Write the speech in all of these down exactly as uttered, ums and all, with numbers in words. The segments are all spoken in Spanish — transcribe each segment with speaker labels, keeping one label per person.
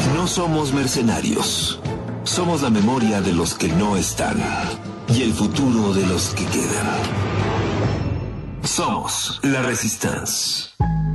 Speaker 1: No somos mercenarios. Somos la memoria de los que no están y el futuro de los que quedan. Somos la Resistance.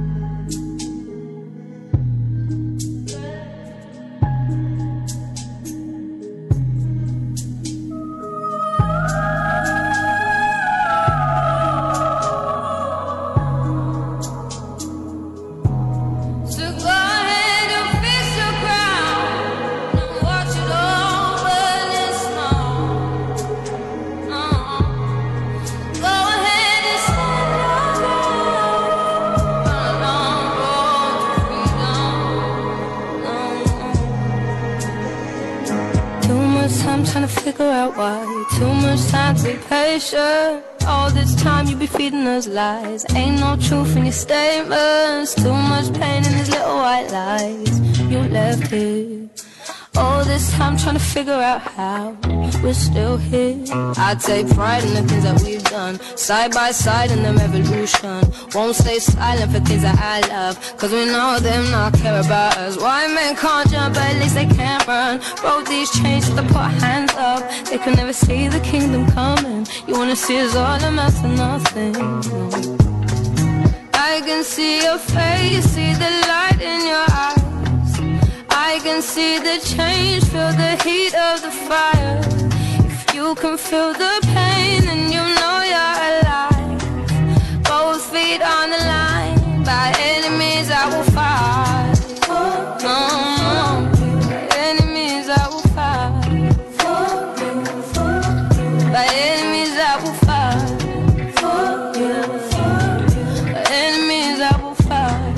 Speaker 2: Too much time to be patient. All this time you be feeding us lies. Ain't no truth in your statements. Too much pain in these little white lies you left here. All this time trying to figure out how we're still here. I take pride in the things that we've done, side by side in the revolution. Won't stay silent for things that I love, cause we know them not care about us. White men can't jump, but at least they can't run. Broke these chains so they put hands up. They can never see the kingdom coming. You wanna see us all amount to nothing. I can see your face, see the light in your eyes. I can see the change, feel the heat of the fire. If you can feel the pain, then you know you're alive. Both feet on the line, by enemies I will fight. No, by enemies I will fight. By enemies I will fight. By enemies I will fight.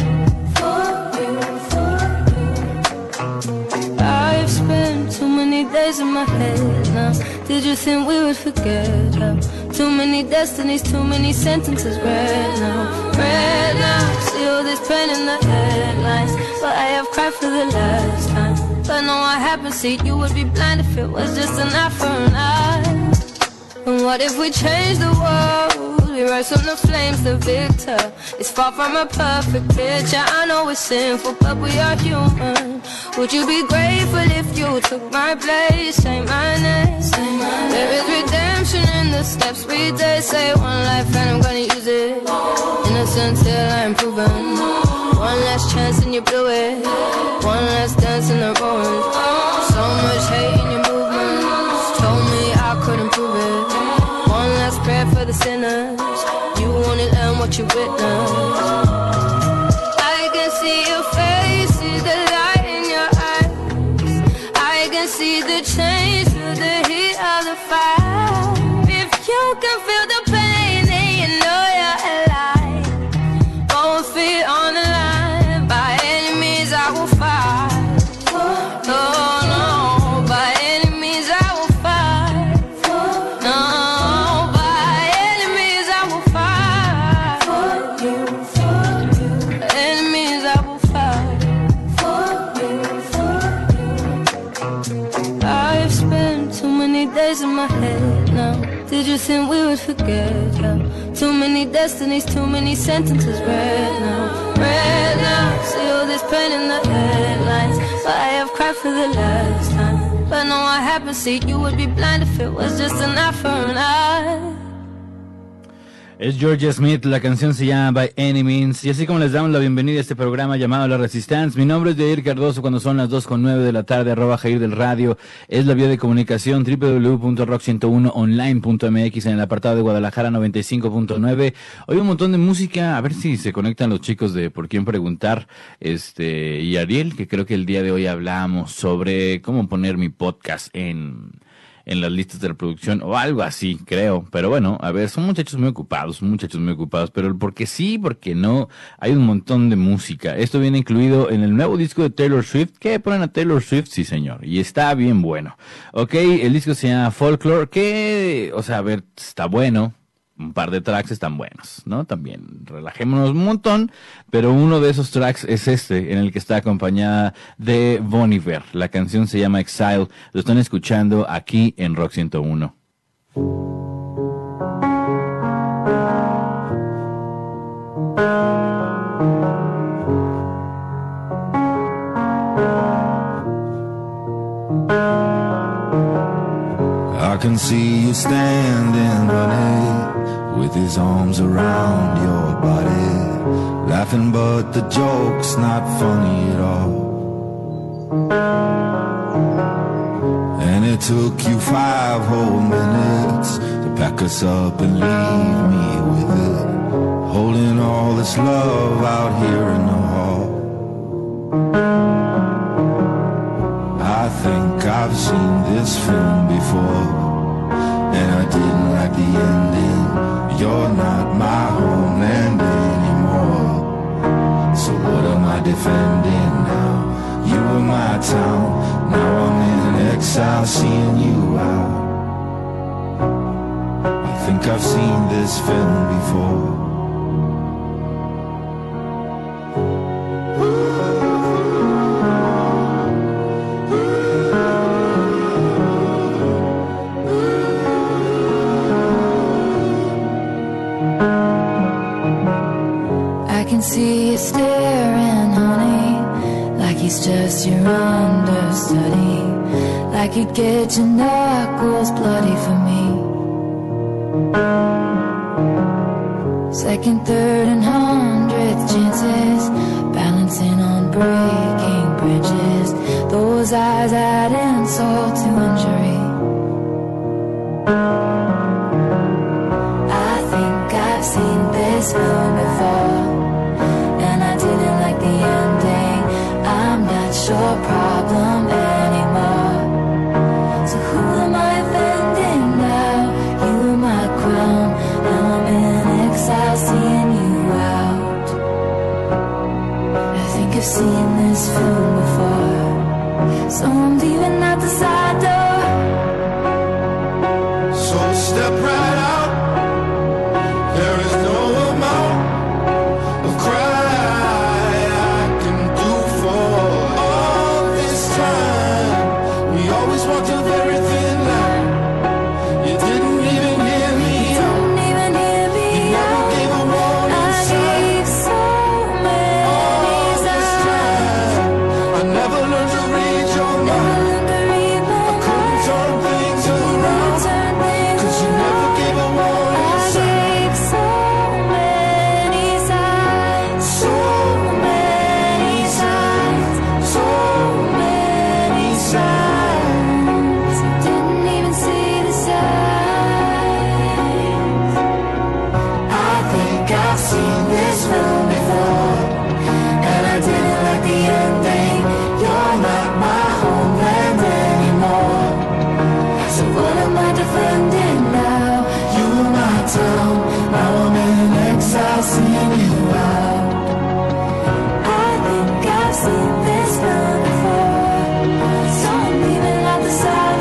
Speaker 2: I've spent too many days in my head now. Did you think we would forget how? Too many destinies, too many sentences read now. Read now, see all this pain in the headlines, but I have cried for the last time. But no, what happened, see, you would be blind if it was just an eye for an eye. And what if we change the world? We rise from the flames, the victor. It's far from a perfect picture. I know we're sinful, but we are human. Would you be grateful if you took my place? Say my name. Say my name. There is redemption in the steps we take. Say one life and I'm gonna use it. Innocent till I'm proven. One last chance and you blew it. One last dance in the ruins. So much hate in your movements. Told me I couldn't prove it. One last prayer for the sinners. You only learn what you witness. I can see your face, see the light in your eyes. I can see the change, feel the heat of the fire. If you can feel the pain, then you know you're alive. Both feet on the line, by enemies I will fight. Oh no, by enemies I will fight. No, by enemies I will fight. By enemies I will fight. I've spent too many days in my head now. Did you think we would forget how? Too many destinies, too many sentences read now. Read now, see all this pain in the headlines, but I have cried for the last time. But no, what happened, see, you would be blind if it was just an eye for an eye.
Speaker 3: Es Georgia Smith, la canción se llama By Any Means, y así como les damos la bienvenida a este programa llamado La Resistance, mi nombre es Jair Cardoso, cuando son las dos con nueve de la tarde, arroba Jair del Radio, es la vía de comunicación, doble u doble u doble u punto rock ciento uno online punto m x, en el apartado de Guadalajara noventa y cinco punto nueve, hoy un montón de música, a ver si se conectan los chicos de Por Quién Preguntar, este, y Ariel, que creo que el día de hoy hablamos sobre cómo poner mi podcast en... en las listas de reproducción o algo así, creo. Pero bueno, a ver, son muchachos muy ocupados, muchachos muy ocupados, pero el por qué sí, por qué no, hay un montón de música. Esto viene incluido en el nuevo disco de Taylor Swift. ¿Qué ponen a Taylor Swift? Sí, señor, y está bien bueno. Ok, el disco se llama Folklore, que, o sea, a ver, está bueno. Un par de tracks están buenos, ¿no? También relajémonos un montón, pero uno de esos tracks es este, en el que está acompañada de Bon Iver. La canción se llama Exile, lo están escuchando aquí en Rock ciento uno.
Speaker 4: can see you standing, honey, with his arms around your body, laughing but the joke's not funny at all. And it took you five whole minutes to pack us up and leave me with it, holding all this love out here in the hall. I think I've seen this film before, and I didn't like the ending. You're not my homeland anymore, so what am I defending now? You were my town, now I'm in exile seeing you out. I think I've seen this film before.
Speaker 2: See you staring, honey, like he's just your understudy, like you'd get your knuckles bloody for me. Second, third, and hundredth chances, balancing on breaking bridges. Those eyes add insult to injury. I think I've seen this film before, your problem anymore. So who am I offending now? You were my crown, now I'm in exile seeing you out. I think I've seen this film before, so I'm leaving out the side door.
Speaker 4: So step right out, there is no amount of cry walked a very thin line. You didn't even hear me out.
Speaker 2: Didn't even hear me
Speaker 4: you never
Speaker 2: out.
Speaker 4: gave a warning
Speaker 2: I
Speaker 4: sign.
Speaker 2: gave so many
Speaker 4: All this time, I never learned to read your mind. I couldn't turn things around, cause you never gave a warning sign.
Speaker 2: I gave so many signs,
Speaker 4: So many signs, so many signs.
Speaker 2: I've seen this film before, and I didn't like the ending. You're not my homeland anymore, so what am I defending now? You were my town, now I'm in exile seeing you out. I think I've seen this film before, so I'm leaving out the side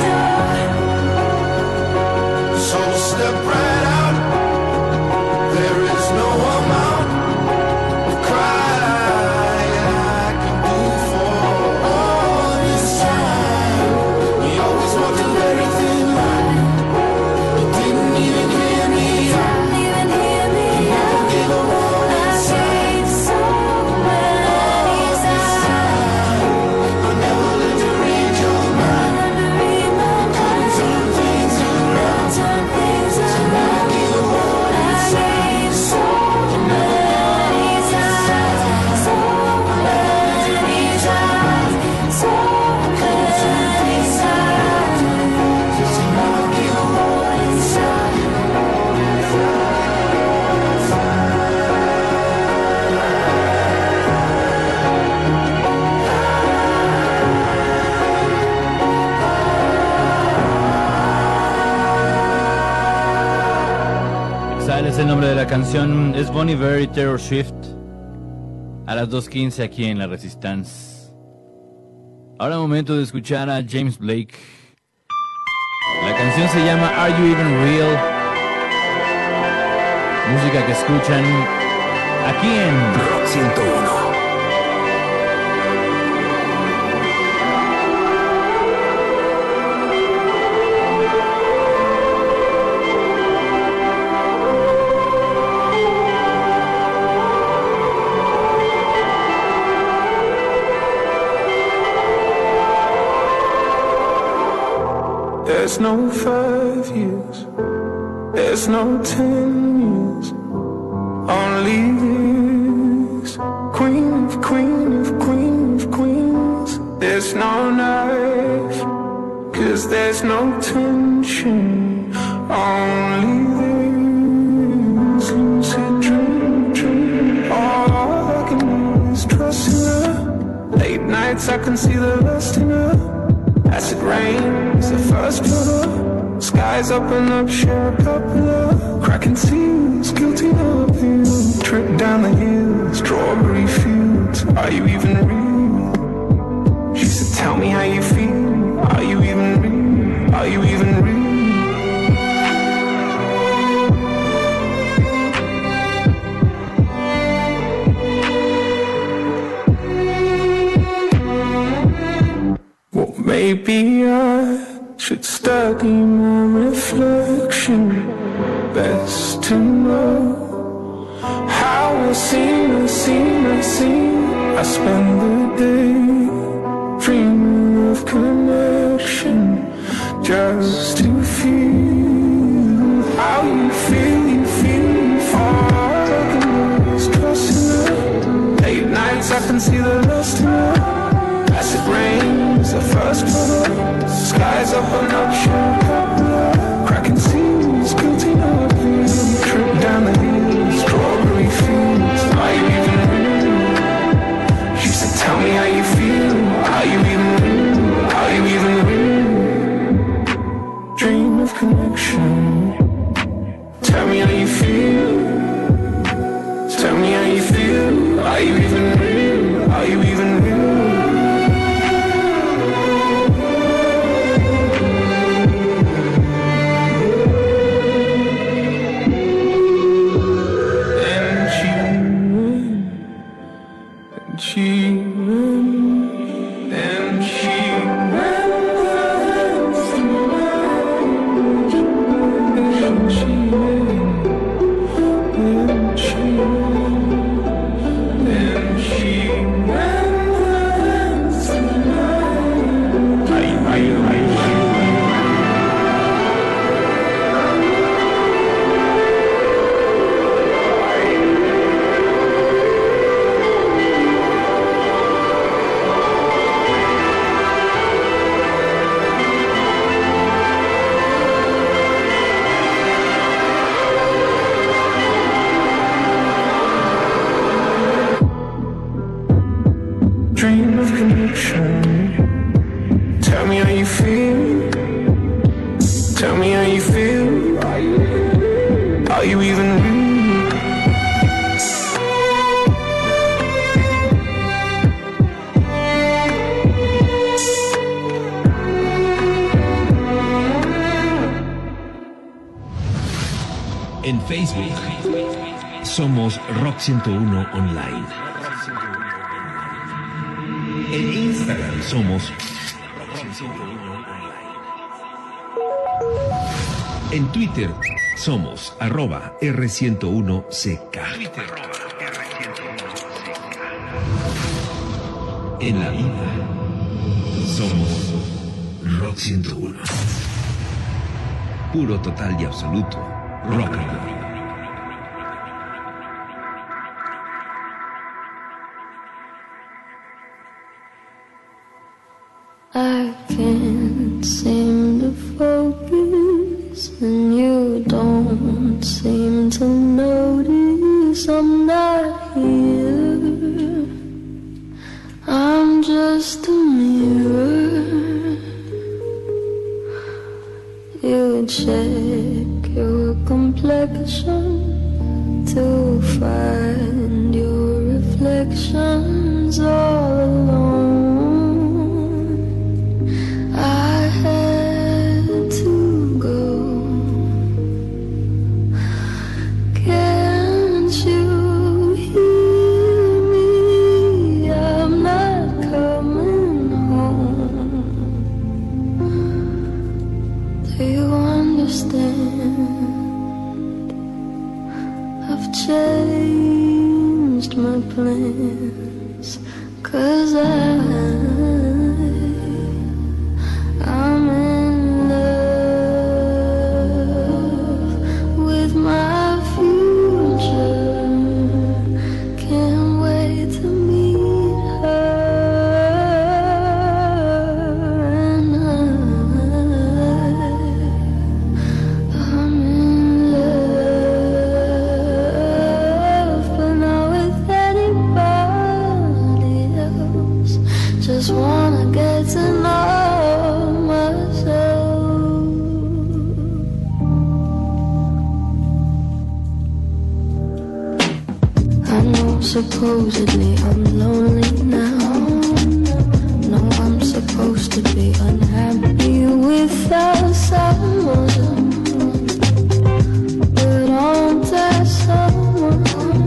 Speaker 2: door.
Speaker 4: So step right out, there is no amount of cry I can do for all this time. We always walked a very thin line. You didn't even hear me out.
Speaker 2: Didn't even hear me
Speaker 4: You never
Speaker 2: out.
Speaker 4: gave a warning
Speaker 2: I
Speaker 4: sign.
Speaker 2: gave so many signs.
Speaker 4: I never learned to read your mind. Couldn't turn things around.
Speaker 2: Turn things around.
Speaker 4: I gave a warning
Speaker 2: I
Speaker 4: sign.
Speaker 2: gave so many signs, so many signs, so many signs.
Speaker 4: Just never gave a warning sign.
Speaker 3: Exile es el nombre de la canción, es Bon Iver y Taylor Swift, a las dos quince aquí en La Resistance. Ahora momento de escuchar a James Blake. La canción se llama Are You Even Real? Música que escuchan aquí en
Speaker 1: Rock ciento uno.
Speaker 4: There's no five years, there's no ten years, only this. Queen of queen of queen of queens. There's no knife, cause there's no tension, only this lucid dream, dream. All I can do is trust in her. Late nights I can see the lust in her. Acid rain is the first flutter. Skies open up, share a popular. Cracking seas, guilty of you. Trip down the hill, strawberry fields. Are you even real? She said, tell me how you feel. Are you even real? Are you even real? Maybe I should study my reflection. Best to know how I seem, I seem, I seem. I spend the day dreaming of connection, just to feel how you feel, you feel. All I can do is trust in her. Late nights I can see the lust in her. Acid rain is the first photo. Skies open up, share a couple. Cracking seas, guilty of you. Trip down the hill, strawberry fields. Are you even real? She said, tell me how you feel. Are you even real? Are you even real? Dream of connection. Tell me how you feel. Tell me how you feel. Are you even real? Are you even real?
Speaker 1: En Facebook somos Rock ciento uno Online. En Instagram somos Rock ciento uno Online. En Twitter somos arroba R ciento uno C K. En la vida somos Rock ciento uno. Puro, total y absoluto rock and roll.
Speaker 2: I can't seem to focus, and you don't seem to notice I'm not here. I'm just a mirror. You check your complexion to find your reflections all alone. I had to go. Can't you hear me? I'm not coming home. Do you understand? I've changed my plans, 'cause I I'm in love. wanna get to know myself. I know supposedly I'm lonely now. No, I'm supposed to be unhappy without someone, but aren't there someone?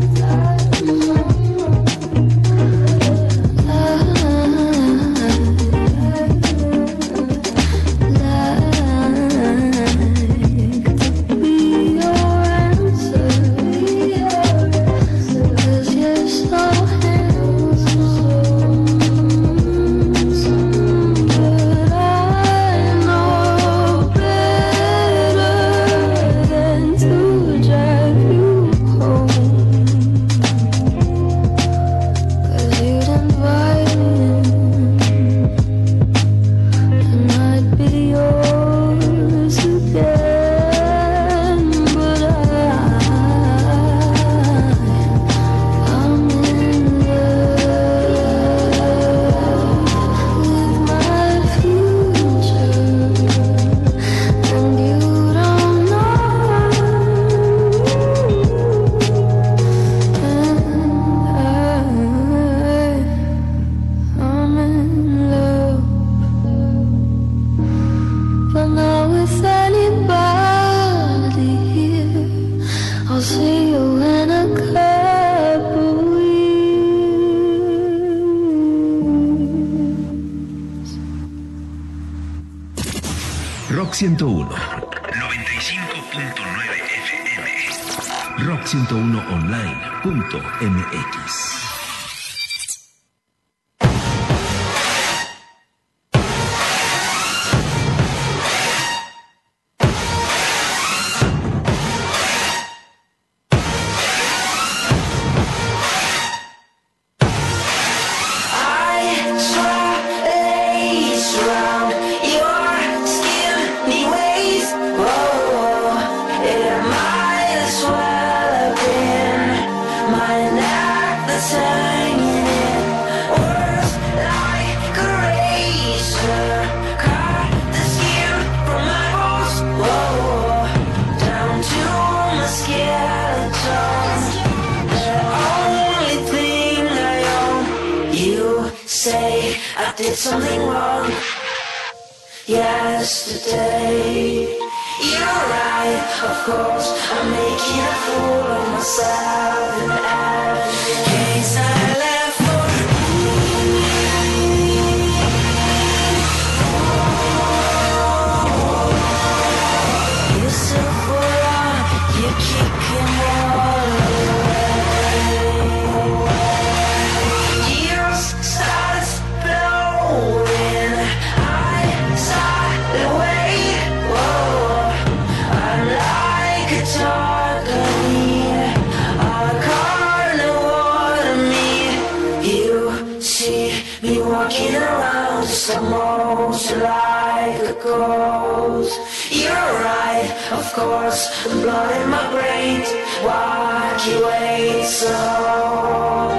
Speaker 1: Rock ciento uno, noventa y cinco punto nueve F M. rock ciento uno online punto m x.
Speaker 2: Something wrong yesterday. You're right, of course. I'm making a fool of myself in every case I left for you. You're so full on, you're kicking water away. Years started blowing, I saw the way. Whoa, I'm like a target, a carnivore to me. You see me walking around just almost like a ghost. You're right, of course, the blood in my brain, wacky way so.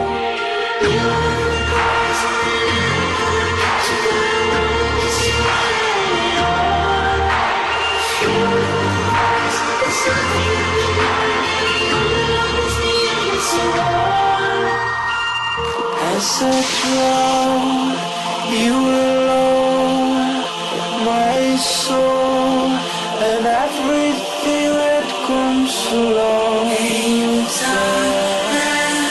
Speaker 2: I said wrong, you alone, my soul, and everything that comes along. You time and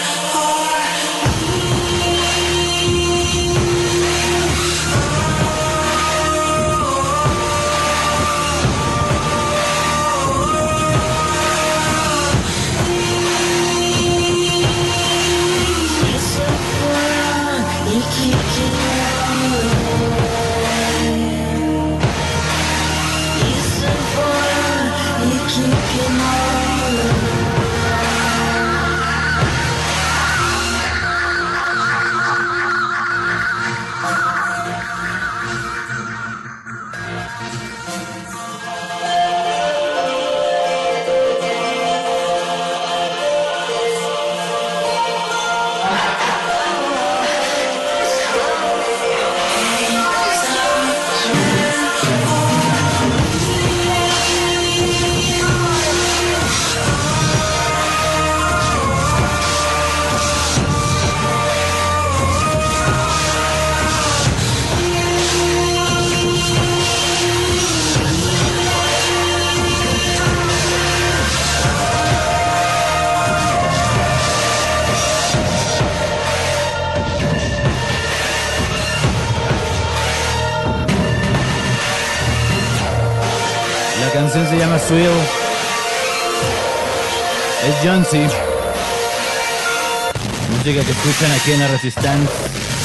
Speaker 2: you keep it
Speaker 3: canción se llama Swill. Es John C. Música que escuchan aquí en la Resistance.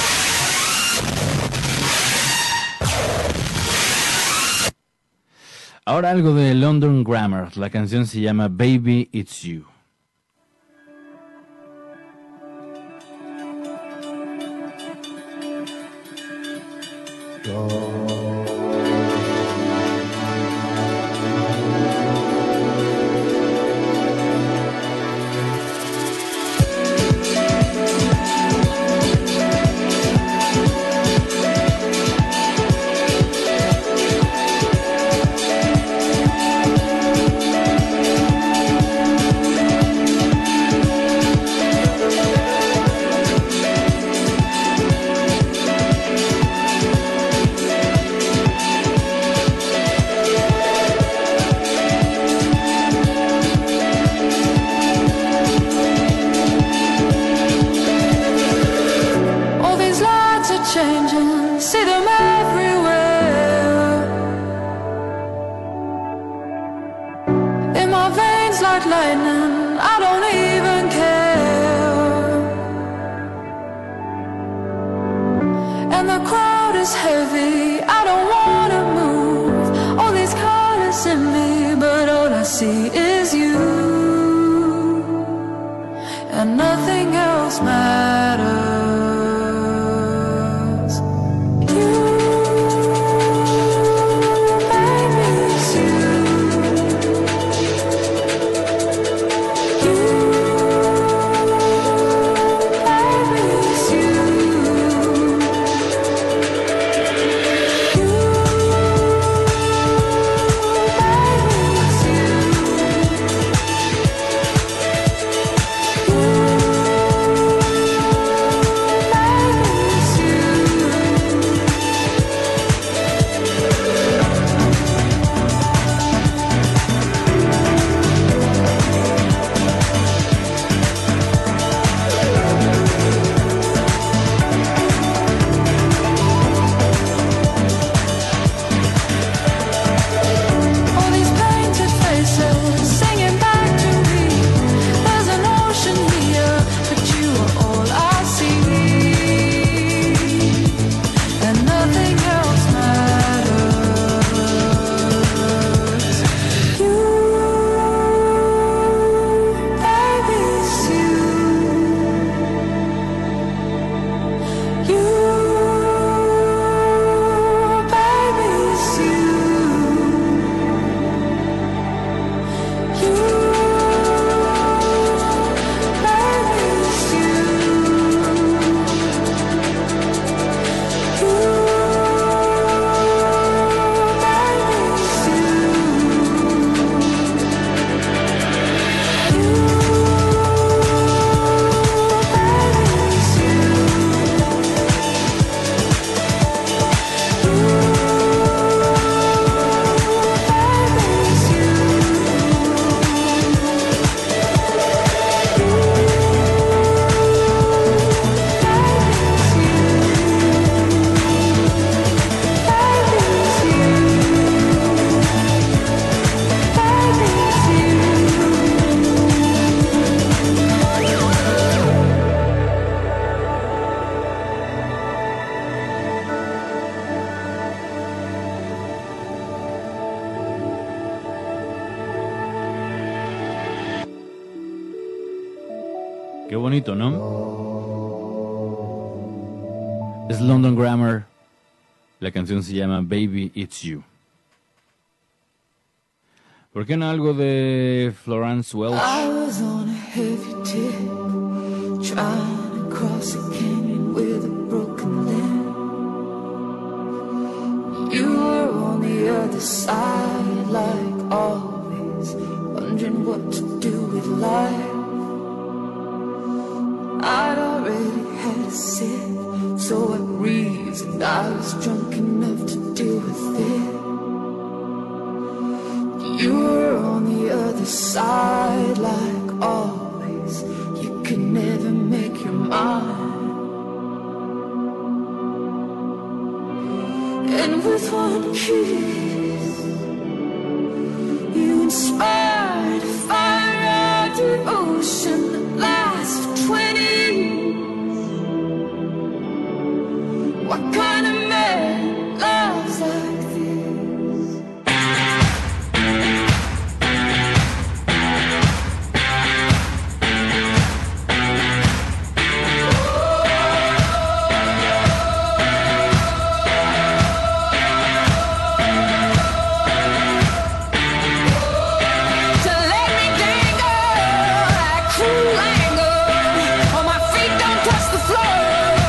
Speaker 3: Ahora algo de London Grammar. La canción se llama Baby It's You. Qué bonito, ¿no? Es London Grammar. La canción se llama Baby It's You. ¿Por qué no algo de Florence Welch?
Speaker 5: I was on a heavy tip, trying to cross a canyon with a broken limb. You were on the other side, like always, wondering what to do with life. I'd already had a sip, so I reasoned I was drunk enough to deal with it. You were on the other side, like always, you could never make your mind. And with one kiss, inspired a fire of devotion that lasts for twenty years. What kind of man loves like this? To let me dangle like cruel anger, or my feet don't touch the floor.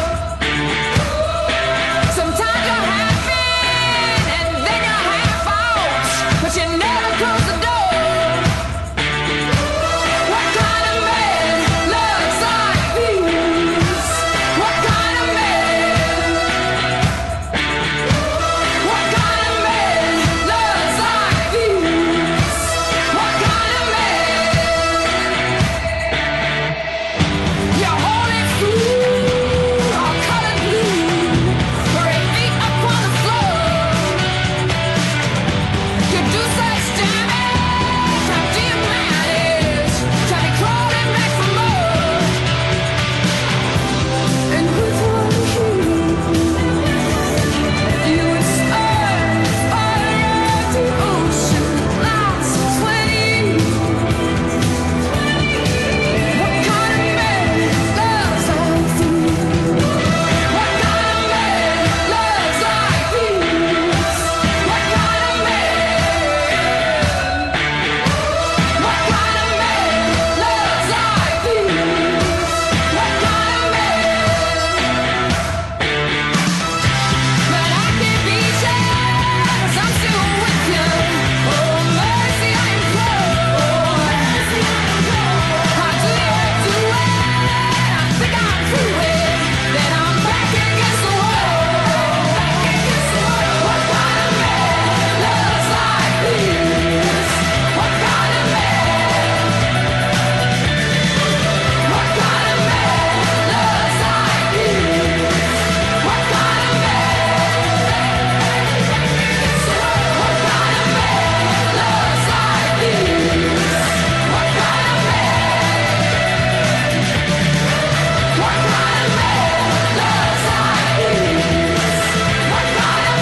Speaker 5: Sometimes you're happy and then you're half out, but you never close the door. What kind of man loves like this? What kind of man? What kind of man loves like this? What kind of man? You're holy fool, all colored blue, with feet upon the floor. You do such damage, how do you manage to be crawling back for more? And with one hit, you inspire the fire of devotion that lasts for twenty years. What kind of man loves like this? What kind of man loves like this? What kind of man? What kind of man loves like this? What kind of man? But I can't beat you, 'cause I'm still with you. Oh, mercy, I implore. How do you do it? I think I'm through it. Then I'm back against the wall. What kind of man loves like this? What kind of man? What kind of man loves like this? What kind of man? What kind of man loves like this? What kind of man? What kind of man loves like this? What kind of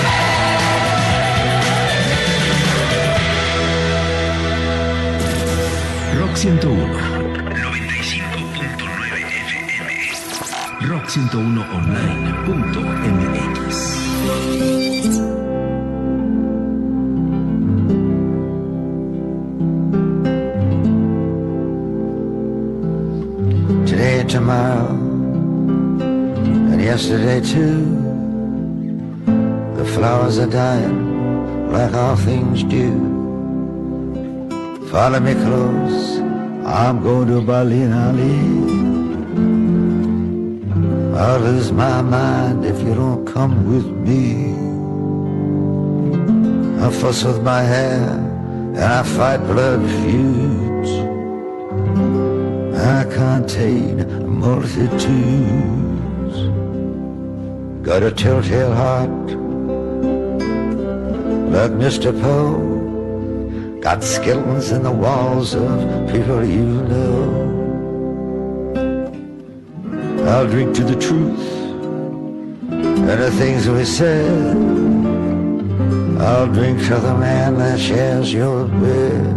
Speaker 5: man?
Speaker 1: Rock ciento uno, noventa y cinco punto nueve F M. rock ciento uno online punto M X.
Speaker 6: Today, tomorrow, and yesterday too. The flowers are dying like all things do. Follow me close, I'm going to Berlin, Ali. I'll lose my mind if you don't come with me. I fuss with my hair and I fight blood feuds. I contain multitudes. Got a telltale heart like Mister Poe. Got skeletons in the walls of people you know. I'll drink to the truth and the things we said. I'll drink to the man that shares your bed.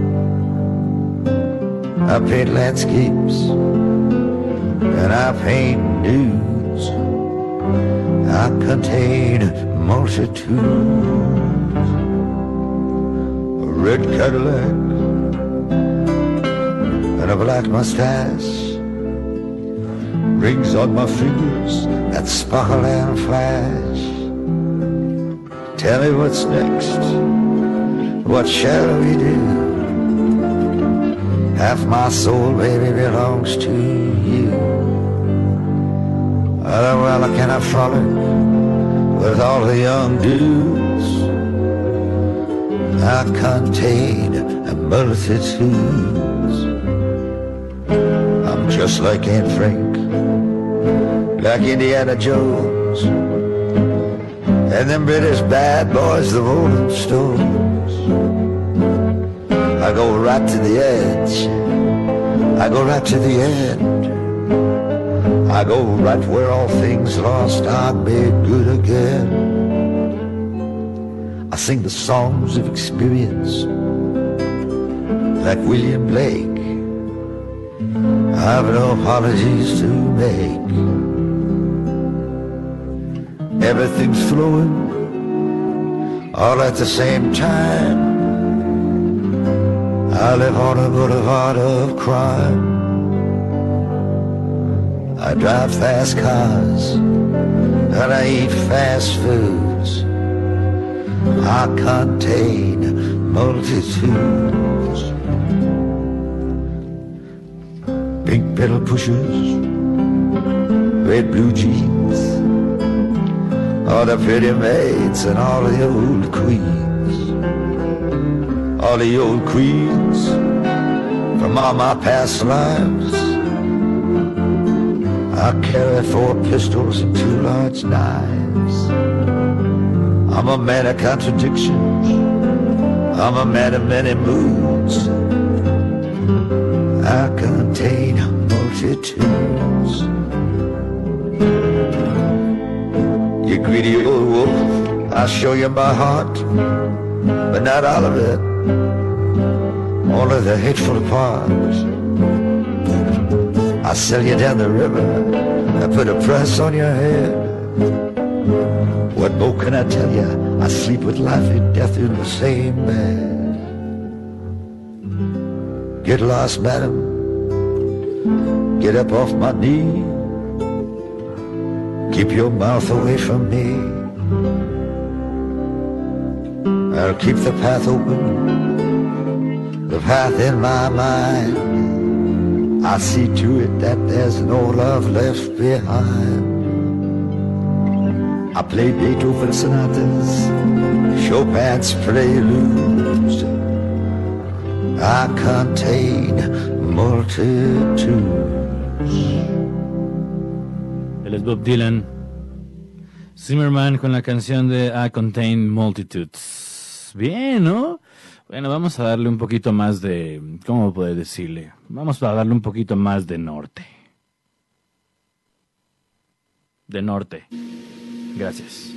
Speaker 6: I paint landscapes and I paint nudes. I contain multitudes. A red Cadillac and a black mustache, rings on my fingers that sparkle and flash. Tell me what's next, what shall we do? Half my soul, baby, belongs to you. Oh, well, can I frolic with all the young dudes? I contain multitudes. I'm just like Aunt Frank, like Indiana Jones, and them British bad boys, the Rolling Stones. I go right to the edge. I go right to the end. I go right where all things lost are made good again. I sing the songs of experience like William Blake. I've no apologies to make. Everything's flowing all at the same time. I live on a boulevard of crime. I drive fast cars and I eat fast foods. I contain multitudes. Pink pedal pushers, red blue jeans, all the pretty maids and all the old queens. All the old queens from all my past lives. I carry four pistols and two large knives. I'm a man of contradictions. I'm a man of many moods. I contain multitudes. You greedy old wolf, I'll show you my heart, but not all of it. Only the hateful parts. I sell you down the river, I put a price on your head. What more can I tell you? I sleep with life and death in the same bed. Get lost, madam, get up off my knee. Keep your mouth away from me. I'll keep the path open, the path in my mind. I see to it that there's no love left behind. I play Beethoven sonatas, Chopin's preludes. I contain multitudes.
Speaker 3: Él es Bob Dylan. Zimmerman con la canción de I Contain Multitudes. Bien, ¿no? Bueno, vamos a darle un poquito más de... ¿Cómo puedo decirle? Vamos a darle un poquito más de norte. De norte. Gracias.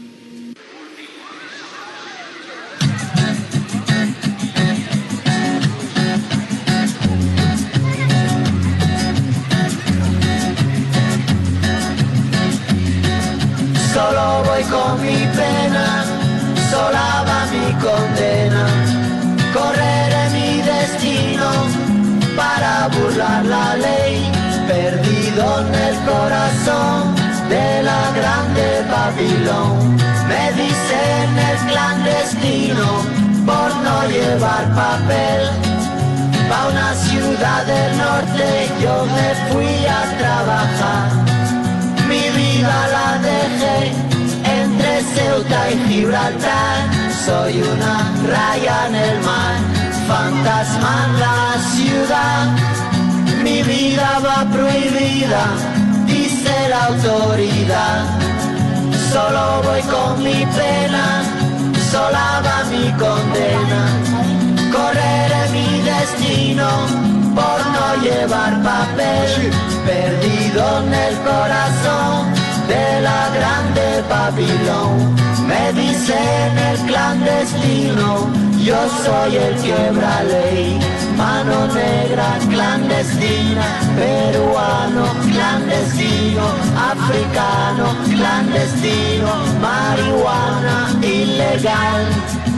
Speaker 7: Solo voy con mi pena, sola va mi condena. Correré mi destino para burlar la ley, perdido en el corazón de la grande Babilón. Me dicen el clandestino por no llevar papel. Pa' una ciudad del norte yo me fui a trabajar. Mi vida la dejé entre Ceuta y Gibraltar. Soy una raya en el mar, fantasma en la ciudad. Mi vida va prohibida, dice la autoridad. Solo voy con mi pena, sola va mi condena. Correré mi destino por no llevar papel, perdido en el corazón de la grande Babilón. Me dicen el clandestino, yo soy el quiebra ley. Mano negra clandestina, peruano clandestino, africano clandestino, marihuana ilegal.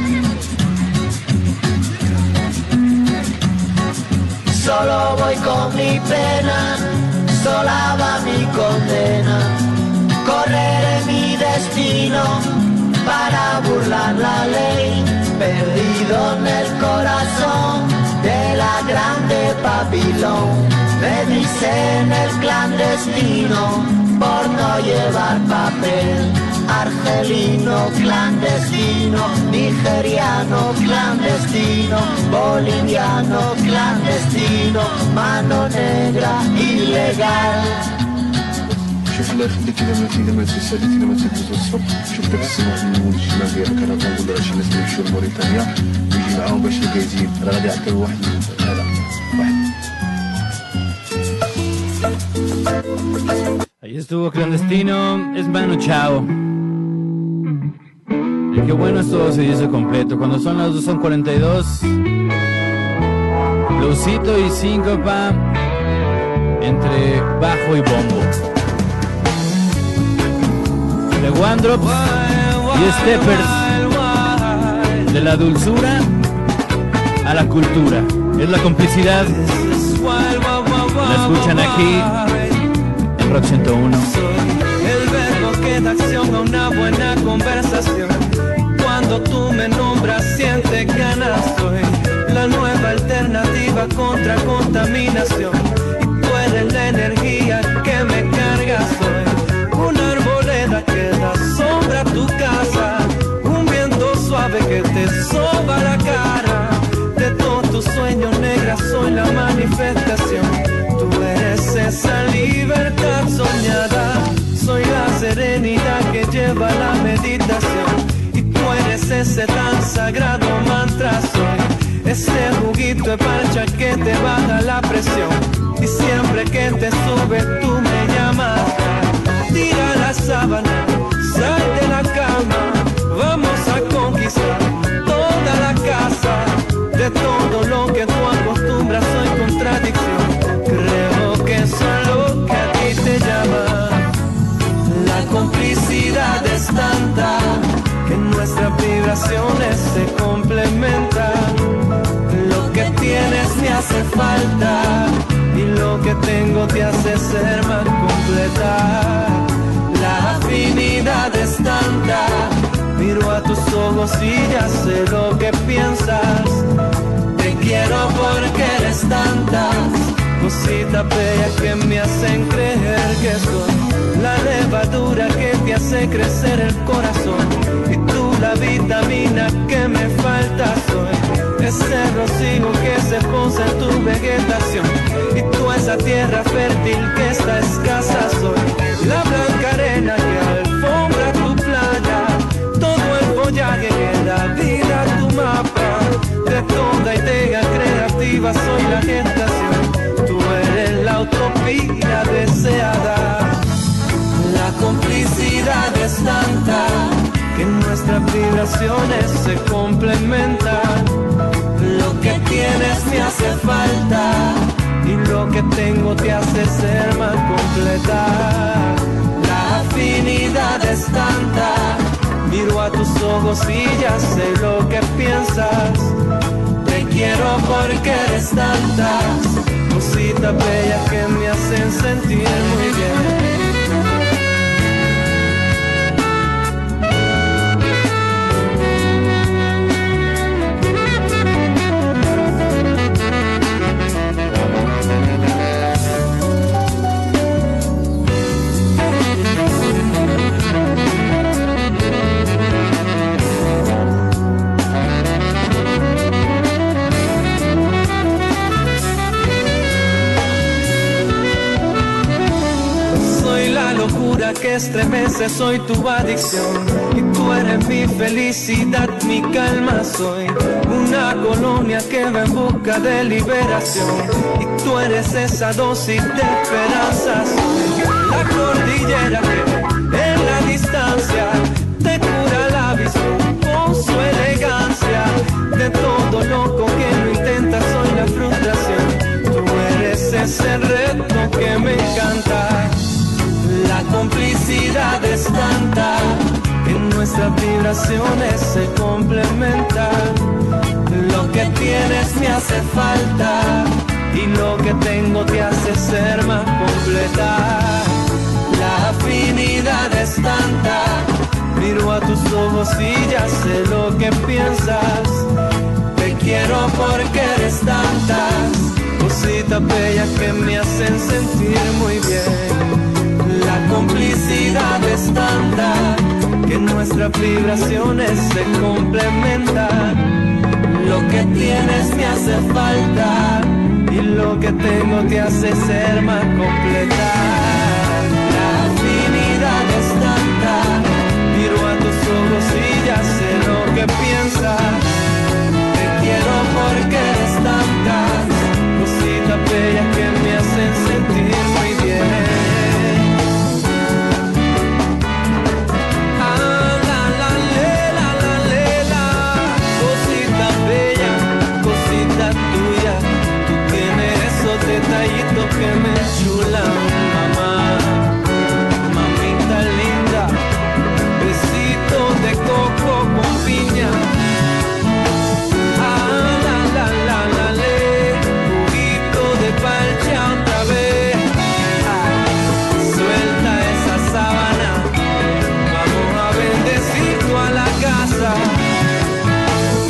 Speaker 7: Solo voy con mi pena, sola va mi condena. Correré mi destino para burlar la ley, perdido en el corazón de la grande Babilón. Me dicen el clandestino por no llevar papel. Argelino clandestino, nigeriano clandestino, boliviano clandestino, mano negra ilegal.
Speaker 8: شوف الله يخليك الا ما الا ما تسالي الا ما تدوز الصبح شوف داك السماح من الشمال ديال الكندا كنقول له شي ناس يمشيو لموريتانيا نجي معاهم باش جايزين انا غادي اعطي واحد هذا واحد.
Speaker 3: Ahí estuvo Clandestino, es Manu Chao. Y qué bueno es todo se dice completo. Cuando son las dos son cuarenta y dos. Bluesito y síncopa entre bajo y bombo. De One Drop y Steppers. De la dulzura a la cultura. Es la complicidad. La escuchan aquí en Rock ciento uno.
Speaker 9: Soy el verbo que da acción a una buena conversación. Cuando tú me nombras siente ganas. Soy la nueva alternativa contra contaminación. Y tú eres la energía que me carga. Soy una arboleda que da sombra a tu casa. Un viento suave que te soba la cara. De todos tus sueños negras soy la manifestación. Tú eres esa libertad soñada. Soy la serenidad que lleva la meditación. Y tú eres ese tan sagrado mantra. Soy ese juguito de parcha que te baja la presión. Y siempre que te sube tú me llamas. Tira la sábana, sal de la cama. Vamos a conquistar toda la casa. De todo lo que tú acostumbras soy contradicción. Creo que eso es lo que a ti te llama. La complicidad es tanta que nuestras vibraciones se complementan. Lo que tienes me hace falta y lo que tengo te hace ser más completa. La afinidad es tanta. Miro a tus ojos y ya sé lo que piensas. Te quiero porque eres tantas cositas bellas que me hacen creer que soy la levadura que te hace crecer el corazón. Y tú la vitamina que me falta. Soy ese rocío que se posa en tu vegetación. Y tú esa tierra fértil que está escasa. Soy la blanca arena que alfombra tu playa. Todo el follaje que da vida a tu mapa. De toda idea creativa soy la gestación. Tú eres la utopía deseada. La complicidad es tanta que nuestras vibraciones se complementan. Lo que tienes me hace falta y lo que tengo te hace ser más completa. La afinidad es tanta. Miro a tus ojos y ya sé lo que piensas. Te quiero porque eres tantas cositas bellas que me hacen sentir muy bien. Que estremece, soy tu adicción y tú eres mi felicidad, mi calma. Soy una colonia que va en busca de liberación y tú eres esa dosis de esperanza. Soy la cordillera que en la distancia te cura la visión con su elegancia. De todo loco que lo intenta soy la frustración. Tú eres ese reto que me encanta. La complicidad es tanta que nuestras vibraciones se complementan. Lo que tienes me hace falta y lo que tengo te hace ser más completa. La afinidad es tanta. Miro a tus ojos y ya sé lo que piensas. Te quiero porque eres tantas cositas bellas que me hacen sentir muy bien. La complicidad es tanta que nuestras vibraciones se complementan. Lo que tienes me hace falta y lo que tengo te hace ser más completa. La afinidad es tanta. Miro a tus ojos y ya sé lo que piensas. Te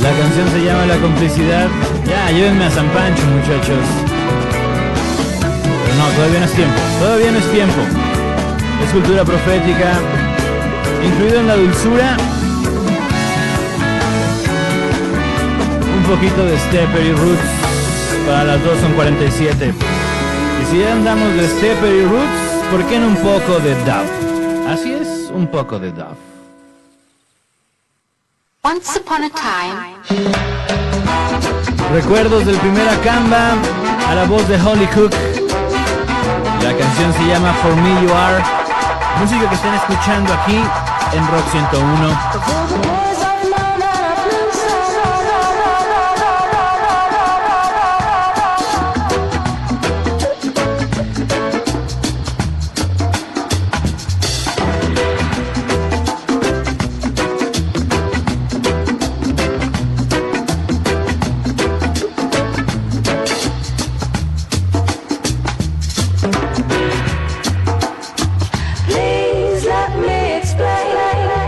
Speaker 3: La canción se llama La Complicidad. Ya, llévenme a San Pancho, muchachos. Pero no, todavía no es tiempo. Todavía no es tiempo. Es cultura profética, incluido en la dulzura un poquito de Stepper y Roots. Para las dos son cuarenta y siete. Y si ya andamos de Stepper y Roots, ¿por qué no un poco de Dove? Así es, un poco de Dove.
Speaker 10: Once upon a time.
Speaker 3: Recuerdos del primer Acamba a la voz de Holly Cook. La canción se llama For Me You Are. Música que están escuchando aquí en Rock ciento uno.
Speaker 2: Please let me explain.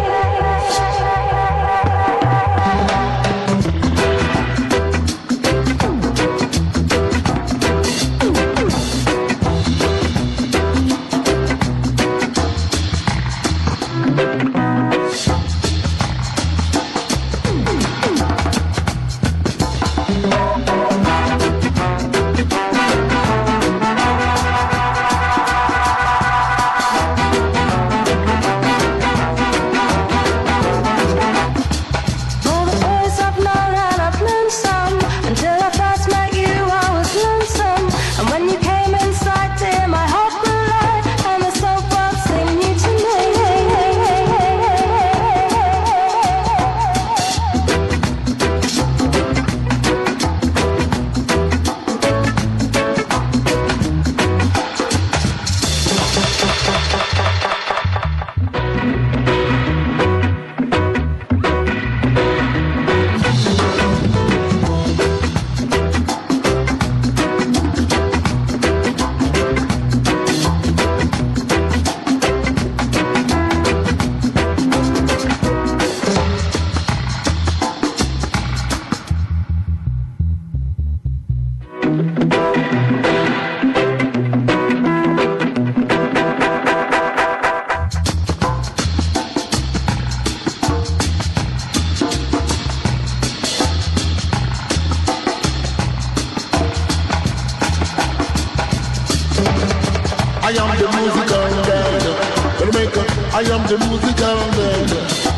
Speaker 11: I am the musical dad. Jamaica, I am the musical dad.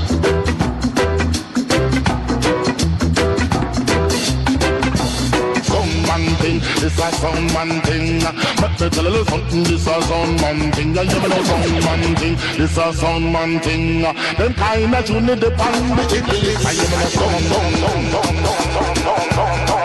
Speaker 11: Sound man thing, this a sound man thing. But me tell you something, this a sound man thing. I am no sound man thing, this a sound man thing. Them kind of tune the pan, the tickle. I am no sound, sound, sound, sound, sound, sound, sound, sound, sound.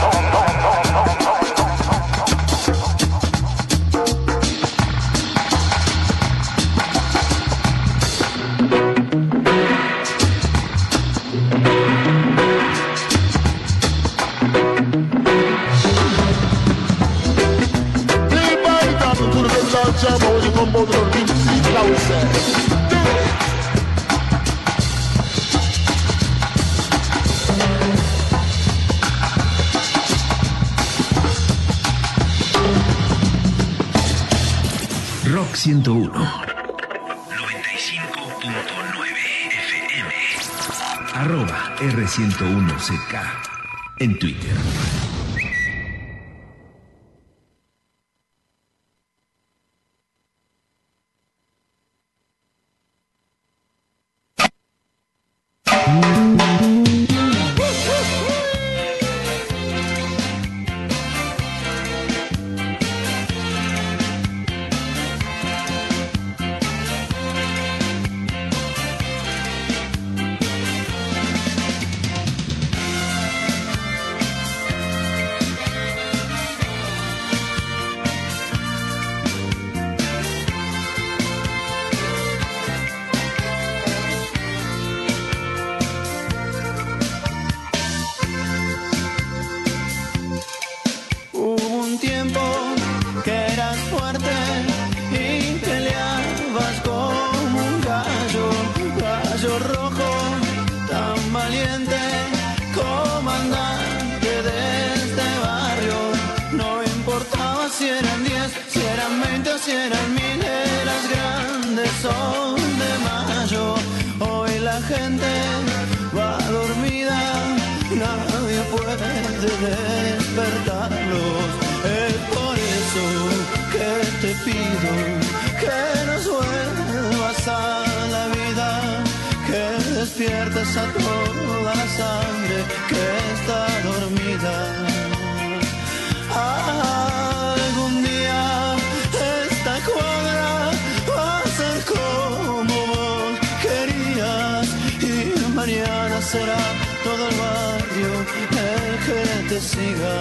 Speaker 1: Rock ciento uno, noventa y cinco punto nueve F M, arroba R ciento uno C K en Twitter.
Speaker 9: de despertarlos. Es por eso que te pido que nos vuelvas a la vida, que despiertes a toda la sangre que está dormida. Algún día esta cuadra va a ser como vos querías, y mañana será todo el barrio el que te siga.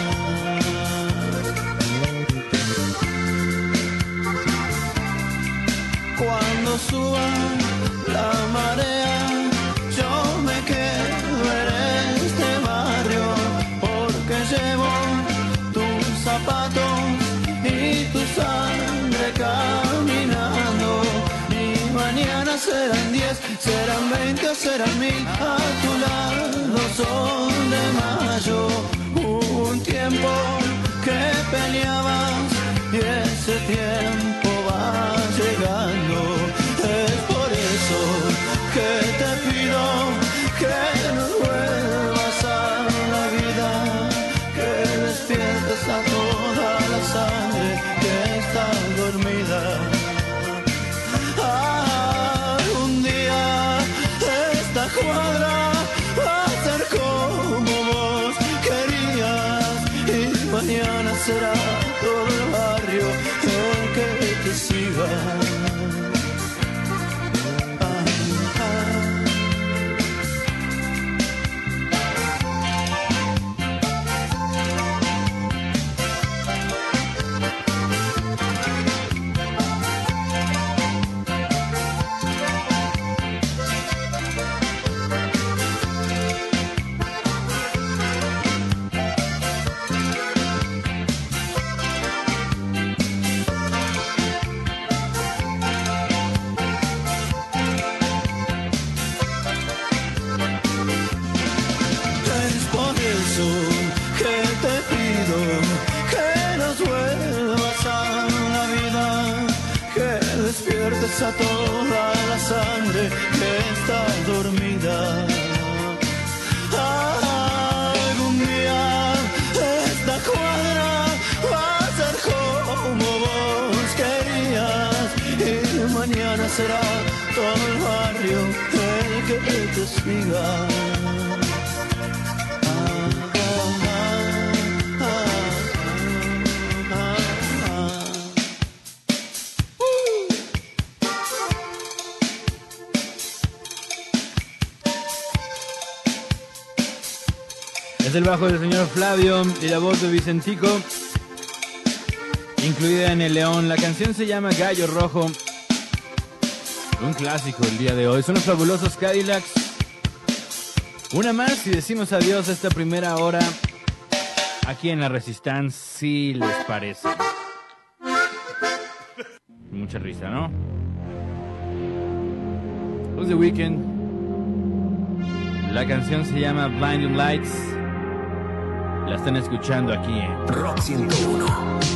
Speaker 9: Cuando suba la marea, yo me quedo en este barrio, porque llevo tus zapatos y tu sangre caminando. Y mañana serán diez, serán veinte o serán mil, a tu lado son de mayo. Un tiempo que peleabas y ese tiempo va llegando. Es por eso que te pido que nos vuelvas a la vida, que despiertes a toda la sangre que está dormida. Algún día esta cuadra va a ser como vos querías, y mañana será todo el barrio el que te siga. A toda la sangre que está dormida. Algún día esta cuadra va a ser como vos querías, y mañana será todo el barrio el que te siga.
Speaker 3: El bajo del señor Flavio y la voz de Vicentico, incluida en El León. La canción se llama Gallo Rojo, un clásico el día de hoy. Son los fabulosos Cadillacs. Una más y decimos adiós a esta primera hora aquí en La Resistance, si les parece. Mucha risa, ¿no? Who's the Weekend. La canción se llama Blinding Lights. La están escuchando aquí en
Speaker 1: Rock ciento uno.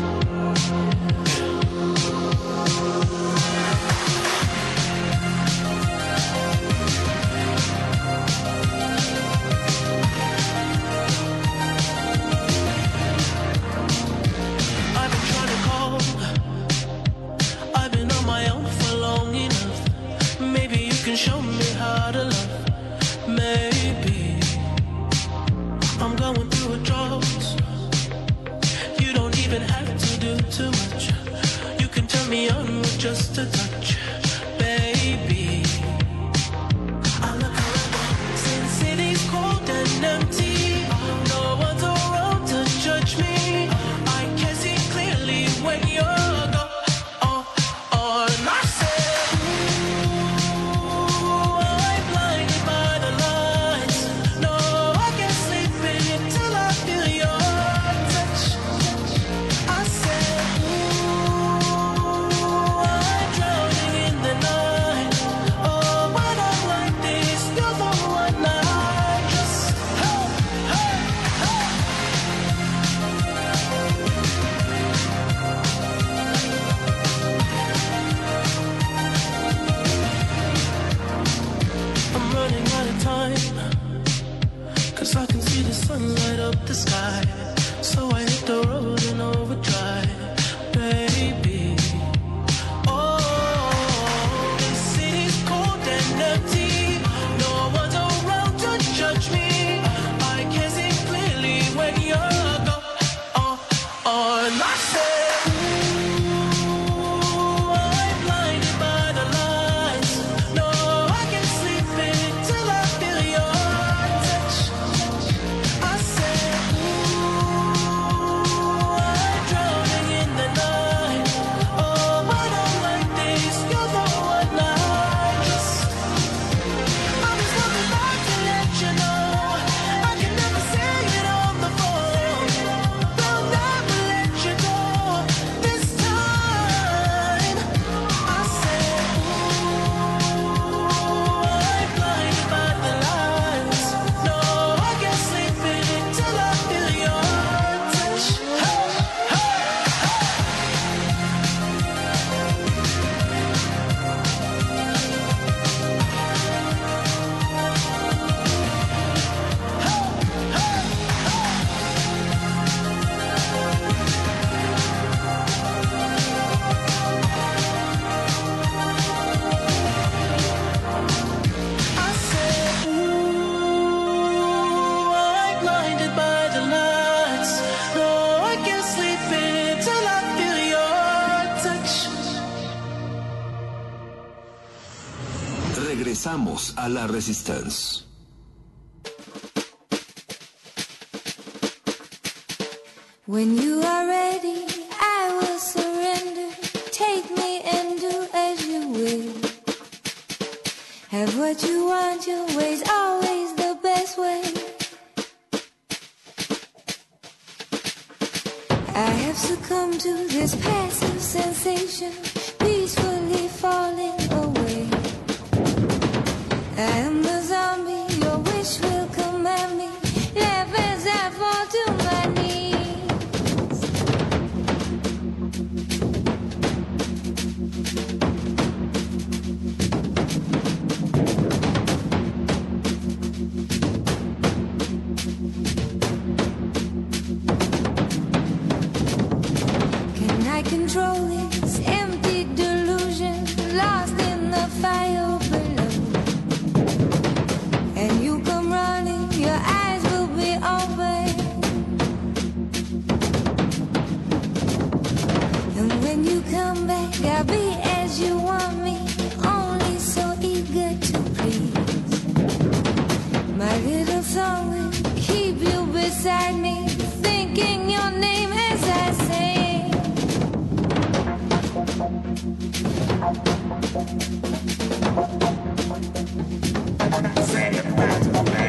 Speaker 12: Show me how to love. Maybe I'm going through a drought. You don't even have to do too much. You can turn me on with just a touch, baby. I look around since city's cold and empty. No one's around to judge me. I can see clearly when you're gone. Oh, oh, and I say.
Speaker 13: Regresamos a la Resistance.
Speaker 2: When you are ready, I will surrender. Take me and do as you will. Have what you want, your way's always the best way. I have succumbed to this passive sensation, peacefully falling away. I am the zombie, your wish will command me. Laugh as I fall to my knees. Control this empty delusion, lost in the fire below. And you come running, your eyes will be open. And when you come back, I'll be as you want me, only so eager to please. My little song will keep you beside me, thinking your name as I sing. Say it back to me.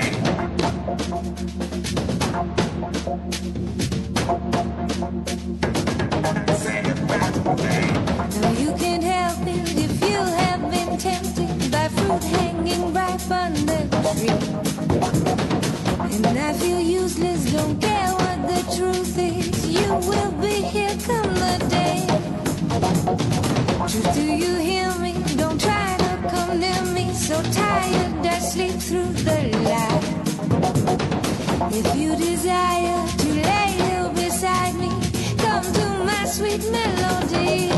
Speaker 2: Say it back to me. Now you can't help it if you have been tempted by fruit hanging ripe under the tree. And I feel useless, don't care what the truth is. You will be here come the day. Truth, do you hear me? Don't try to come near me. So tired I sleep through the light. If you desire to lay here beside me, come to my sweet melody.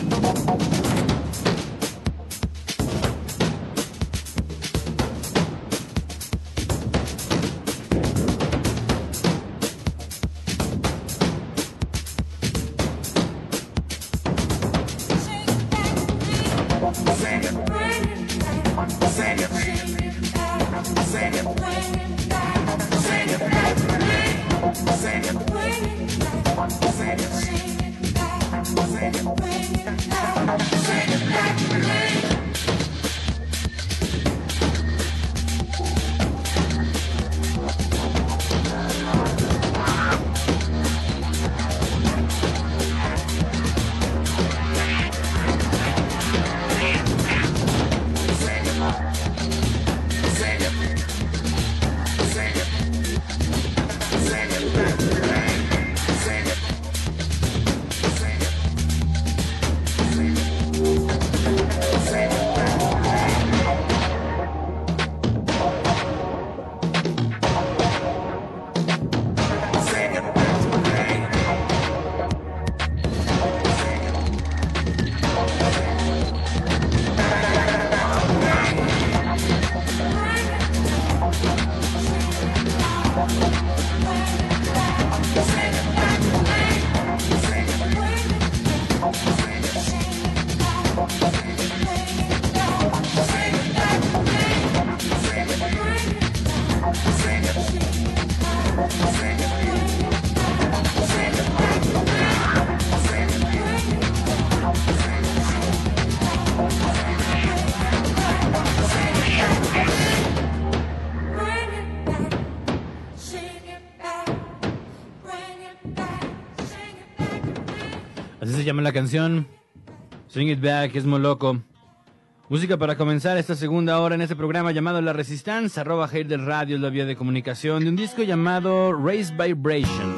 Speaker 3: Así se llama la canción, Swing It Back, es muy loco. Música para comenzar esta segunda hora en este programa llamado La Resistance, arroba Jair del Radio es la vía de comunicación, de un disco llamado Raise Vibration.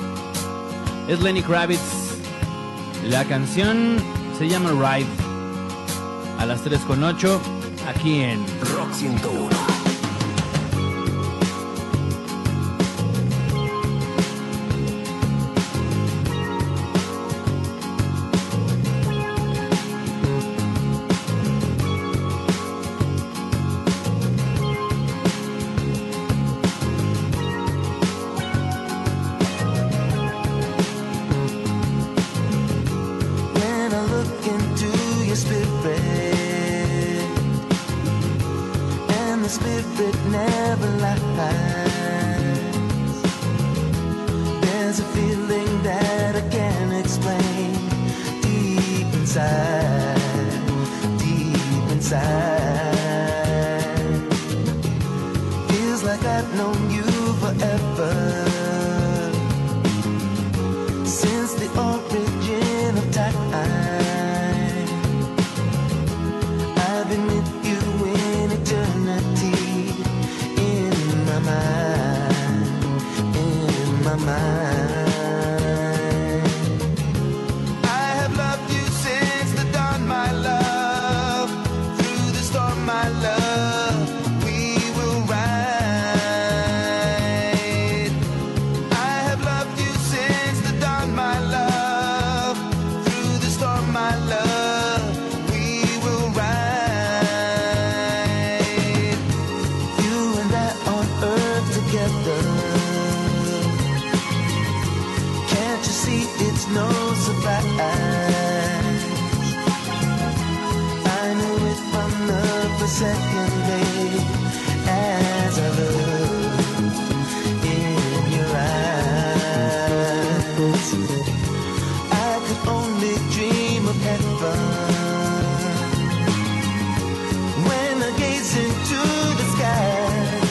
Speaker 3: Es Lenny Kravitz. La canción se llama Ride. A las tres con ocho, aquí en
Speaker 13: Rock ciento uno.
Speaker 7: When I look into your spirit
Speaker 14: known you forever. Since the origin of time, I've been with you in eternity. In my mind, in my mind, I have loved you since the dawn, my love. Through the storm, my love, we will ride. I have loved you since the dawn, my love. Through the storm, my love, we will ride. You and I on earth together. Can't you see it's no surprise? I knew it from the first second day as I looked in your eyes. I could only dream of heaven when I gaze into the sky.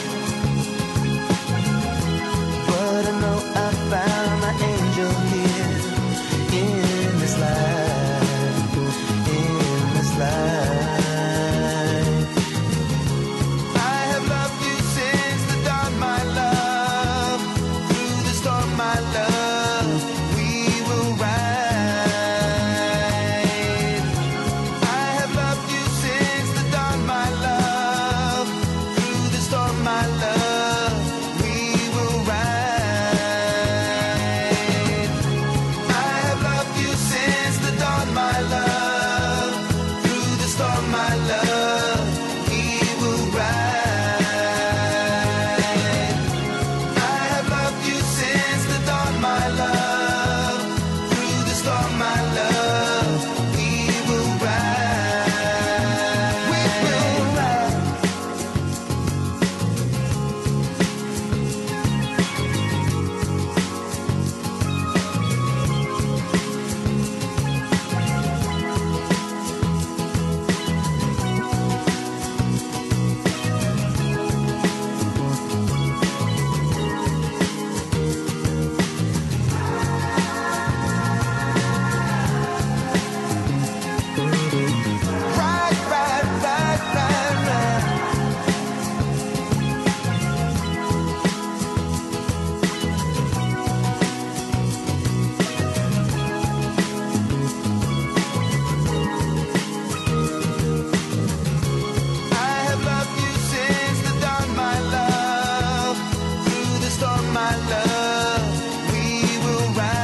Speaker 14: But I know I found my angel here in this life, in this life. I have loved you since the dawn, my love. Through the storm, my love, we will ride. I have loved you since the dawn, my love. Through the storm, my love, we will ride. I have loved you since the dawn, my love. Through the storm, my love, we will ride. I have loved you since the dawn, my love. Through the storm, my love, we will ride. We will ride. Ride, ride, ride, ride, ride. I have loved you since the dawn, my love. Through the storm, my love, we will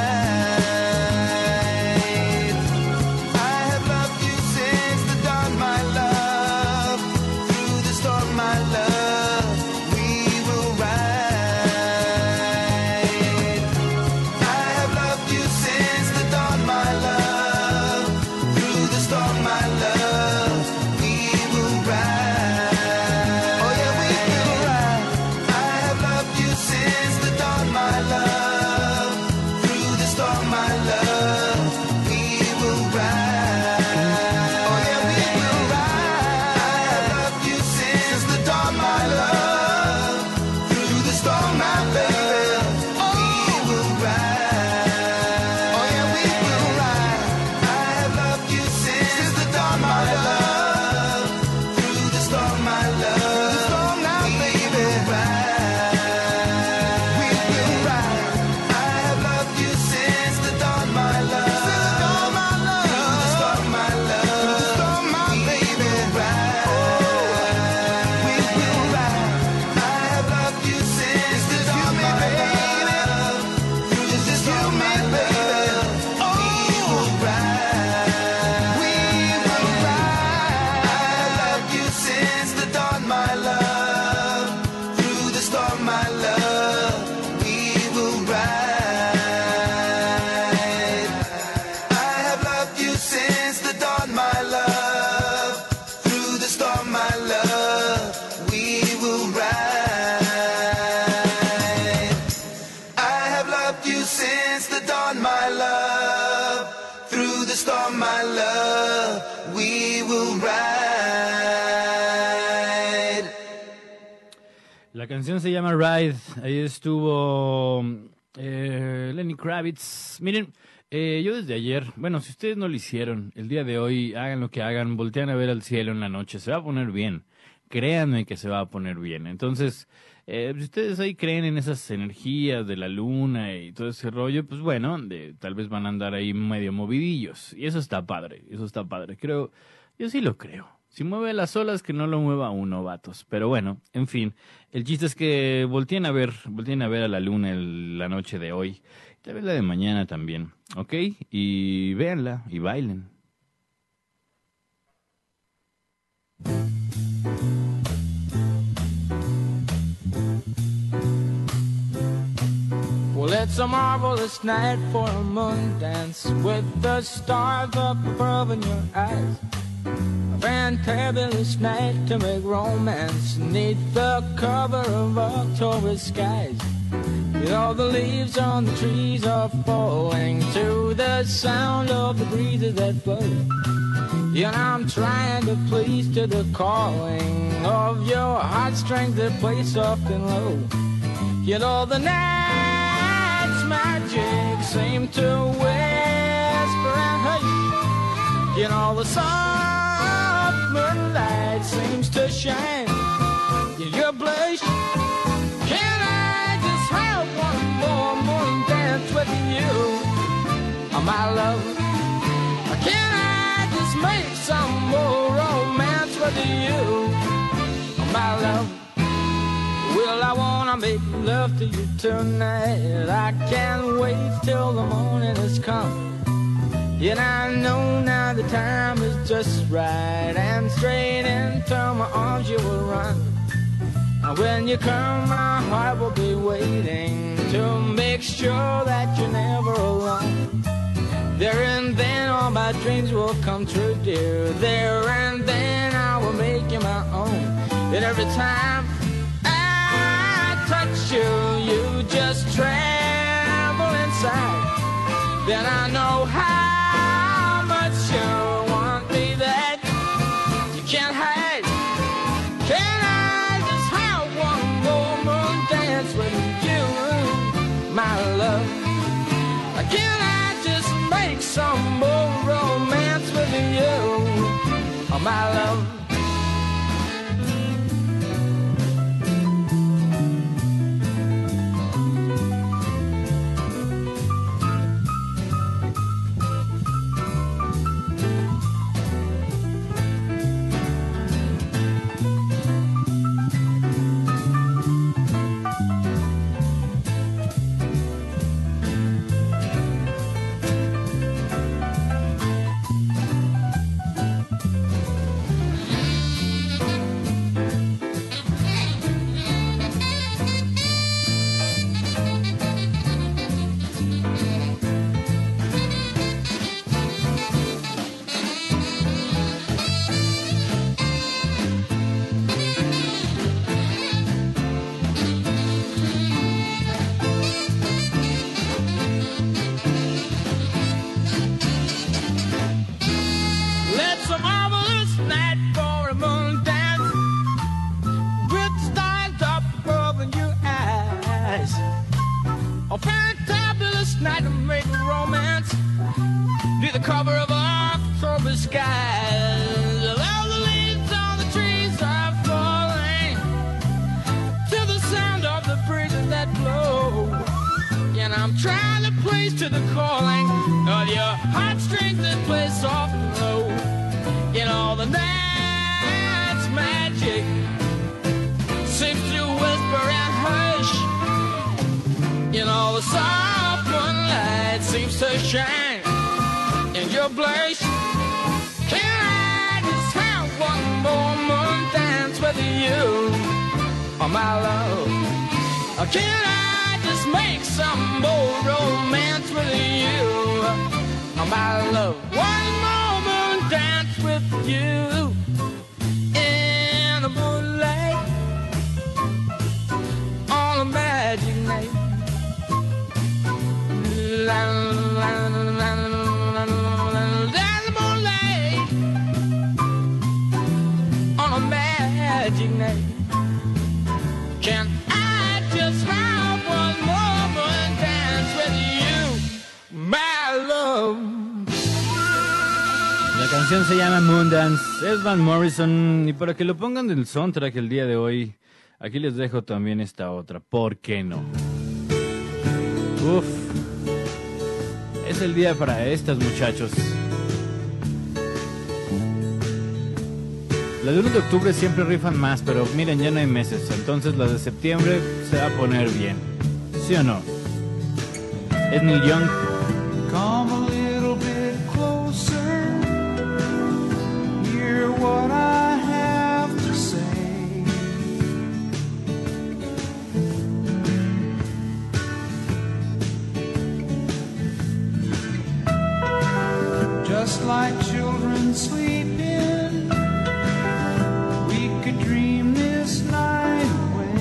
Speaker 14: ride. I have loved you since the dawn, my love. Through the storm, my love, we will ride. I have loved you since the dawn, my love. Through the storm, my love, we will ride. Oh yeah, we will ride. I have loved you since the dawn, my love. Through the storm, my love, we will ride. Oh yeah, we will ride. I have loved you since the dawn, my love. Through the storm, my baby, we will ride. Oh yeah, we will ride. I have loved you since the dawn, my love. Through the storm, my love, we will ride. We will ride. I have loved you since the dawn, my love. Through the storm, my love, we will ride. We will ride. I have loved you since the dawn, my love. Through the storm, my love, we will ride. We will ride. I have loved you since the dawn, my love. Through the storm, my love, we will ride. I have loved you since the dawn, my love. Through the storm, my love, we will ride. I have loved you since the dawn, my love. Through the storm, my love, we will ride.
Speaker 3: La canción se llama Ride. Ahí estuvo eh, Lenny Kravitz. Miren, eh, yo desde ayer, bueno, si ustedes no lo hicieron, el día de hoy, hagan lo que hagan, voltean a ver al cielo en la noche, se va a poner bien. Créanme que se va a poner bien. Entonces, eh, si ustedes ahí creen en esas energías de la luna y todo ese rollo, pues bueno, de, tal vez van a andar ahí medio movidillos. Y eso está padre, eso está padre. Creo, yo sí lo creo. Si mueve las olas, que no lo mueva uno, vatos. Pero bueno, en fin, el chiste es que volteen a ver, volteen a ver a la luna el, la noche de hoy. Tal vez la de mañana también, ¿ok? Y véanla y bailen.
Speaker 15: Well, it's a marvelous night for a moon dance with the stars up above in your eyes. A fantabulous night to make romance neath the cover of October skies. You know the leaves on the trees are falling to the sound of the breezes that blow. You know I'm trying to please to the calling of your heartstrings that play soft and low. You know the night's magic seem to whisper and hush. You know the soft moonlight seems to shine in your blush. Can I just have one more moon dance with you, oh, my love? Can I just make some more romance with you, oh, my love? Well, I wanna make love to you tonight. I can't wait till the morning has come. Yet I know now the time is just right, and straight into my arms you will run. And when you come, my heart will be waiting to make sure that you're never alone. There and then all my dreams will come true, dear. There and then I will make you my own. And every time touch you, you just tremble inside. Then I know how much you want me that you can't hide. Can I just have one more moon dance with you, my love? Can I just make some more romance with you, oh, my love? Can't
Speaker 3: canción se llama Moondance, es Van Morrison, y para que lo pongan del soundtrack el día de hoy, aquí les dejo también esta otra, ¿por qué no? Uf, es el día para estas, muchachos. Las de uno de octubre siempre rifan más, pero miren, ya no hay meses, entonces las de septiembre se va a poner bien, ¿sí o no? Es Neil Young.
Speaker 14: Come a little bit closer, hear what I have to say. Just like children sleeping, we could dream this night away.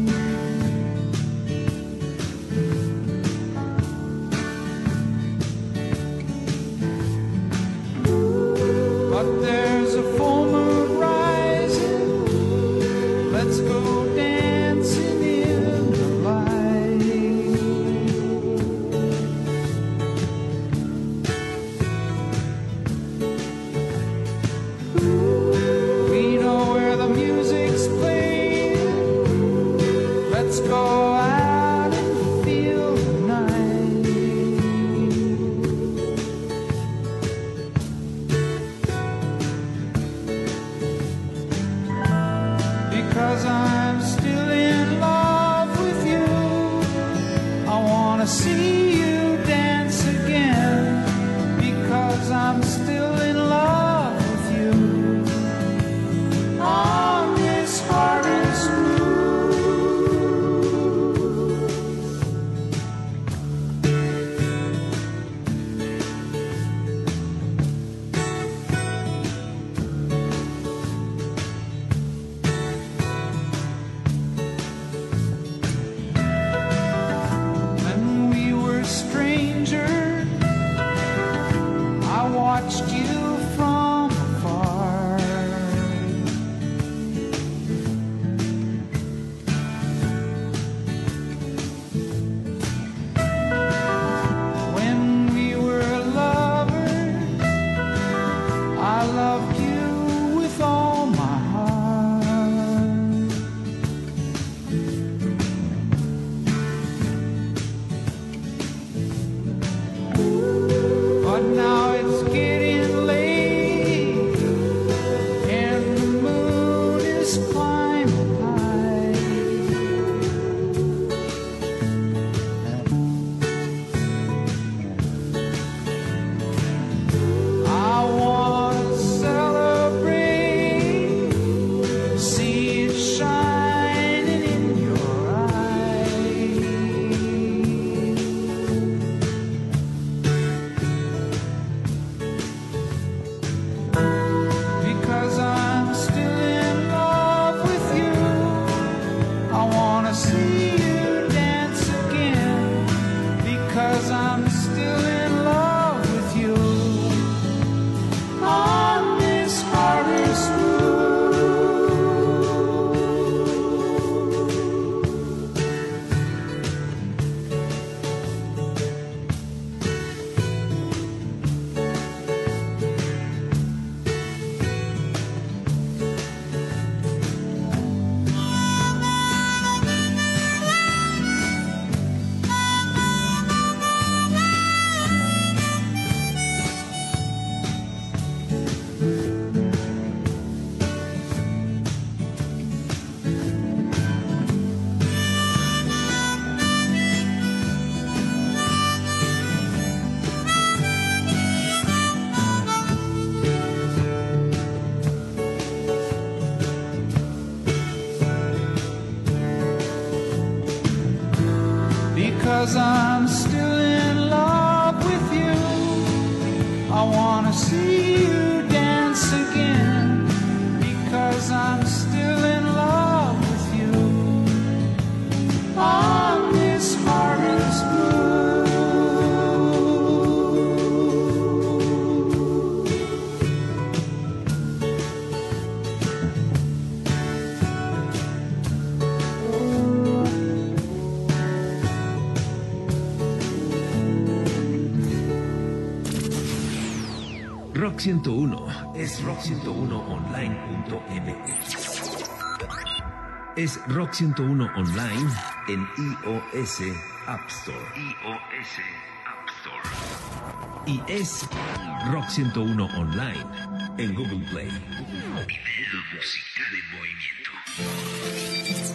Speaker 14: But there's a full moon rising, let's go dancing in the light. We know where the music's playing, let's go out and feel the night. Because I'm still in love with you, I wanna see you dance again. Because I'm still in love with you, on this hardest when we were strangers, I watched you from afar. When we were lovers, I loved you with all my heart. But now it's getting late, and the moon is climbing high. I wanna celebrate, see it shining in your eyes. Because I'm still in love with you, I wanna see you dance again. Because I'm still in love with you, on this harvest moon. Because I'm still in love with you, I wanna see you dance again. Because I'm still in love with you, on this harvest moon.
Speaker 1: Rock Rock ciento uno es rock ciento uno online punto m x. Es Rock ciento uno Online en iOS App Store. iOS App Store. Y es Rock ciento uno Online en Google Play. Video musical en movimiento.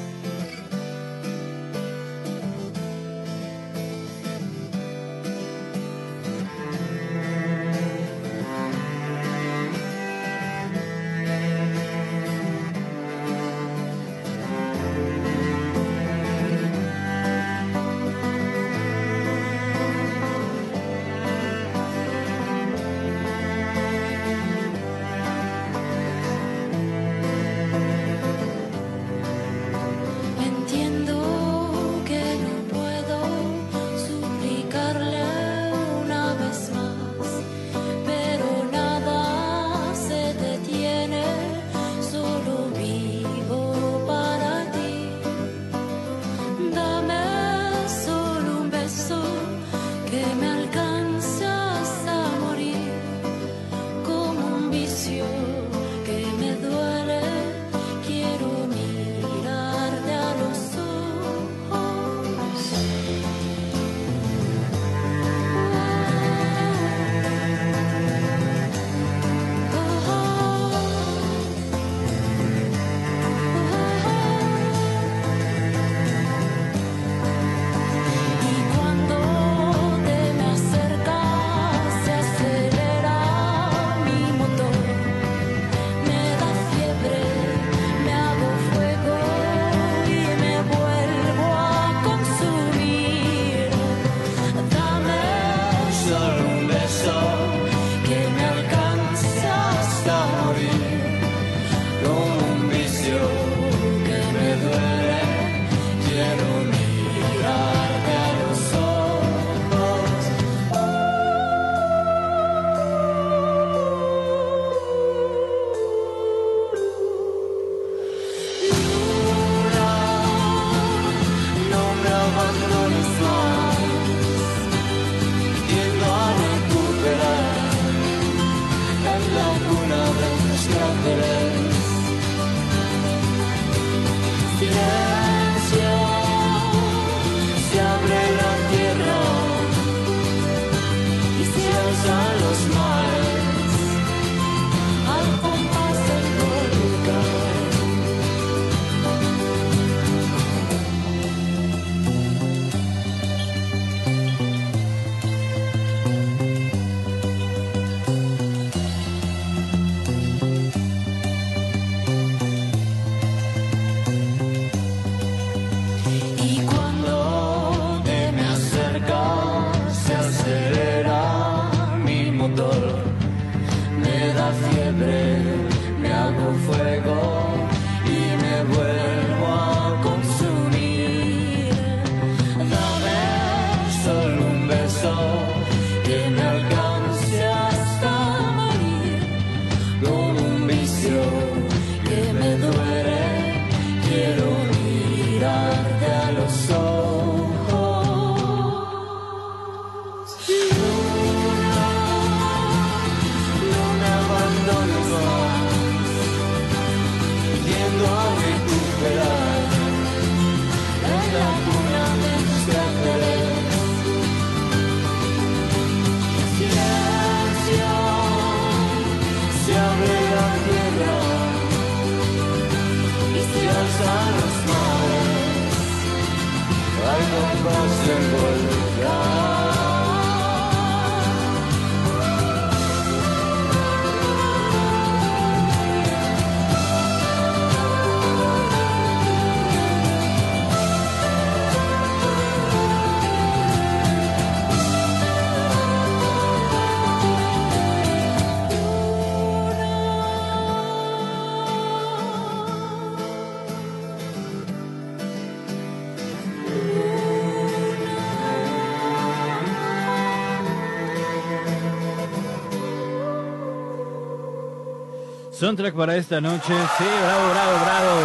Speaker 3: Soundtrack para esta noche, sí, bravo, bravo, bravo.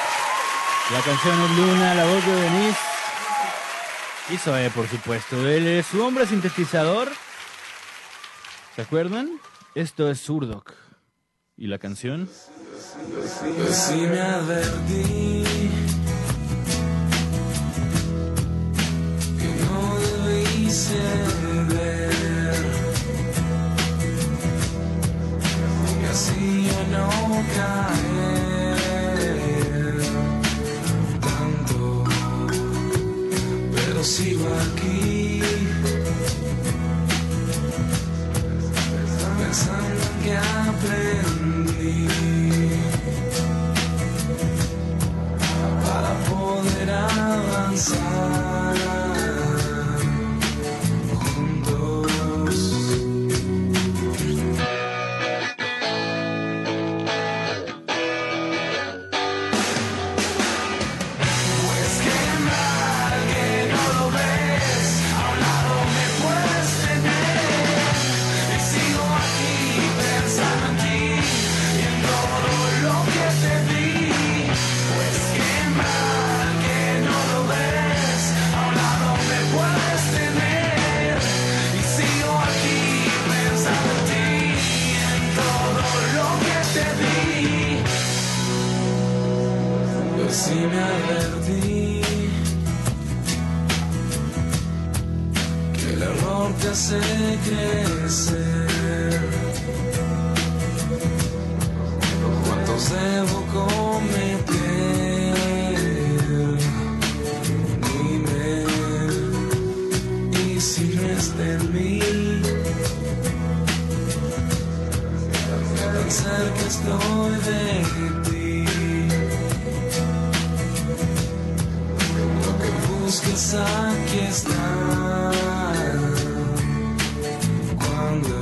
Speaker 3: La canción es Luna, la voz de Denise. Y Zoe, por supuesto. Él es su hombre sintetizador. ¿Se acuerdan? Esto es Zurdok. ¿Y la canción?
Speaker 16: Pues sí me advertí que no debí ceder y así yo no caer tanto, pero sigo aquí pensando que aprendí para poder avanzar juntos. Pues qué mal que no lo ves, a un lado me puedes tener y sigo aquí pensando en ti y en todo lo que te di. Pues qué mal que no lo ves, a un lado me puedes tener y sigo aquí pensando en ti y en todo lo que te di. Pues sí me advertí que el error te hace crecer. ¿Cuántos debo cometer? Dime, y si no es de mí, tan cerca estoy de ti. Lo que busques aquí está. Cuando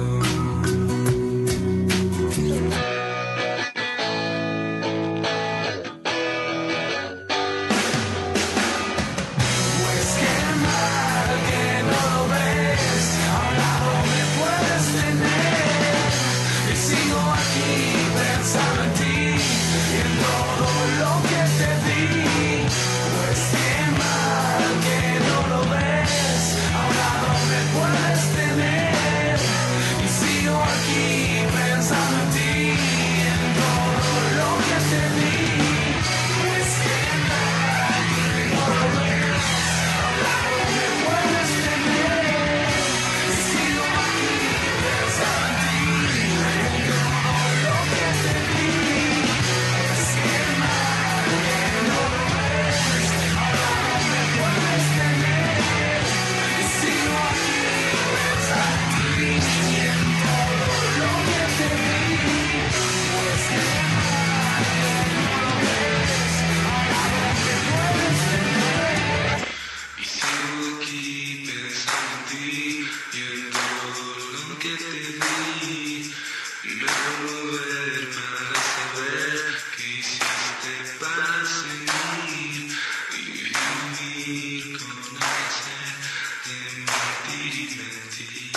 Speaker 16: pues qué mal que no lo ves, a un lado me puedes tener y sigo aquí pensando en ti y en todo lo que te di. Pues qué mal que no lo ves, a un lado me puedes tener y sigo aquí pensando en ti y en todo lo que te di. Pues qué mal que no lo ves, a un lado me puedes tener y sigo aquí pensando en ti y en todo lo que te di. Pues qué mal que no lo ves, a un lado me puedes tener y sigo aquí pensando en ti y en todo lo que te di. Pues qué mal que no lo ves, a un lado me puedes tener y sigo aquí pensando en ti y en todo lo que te di. Me vuelvo a ver para saber qué hiciste para seguir y vivir con el ser de mentir y mentir.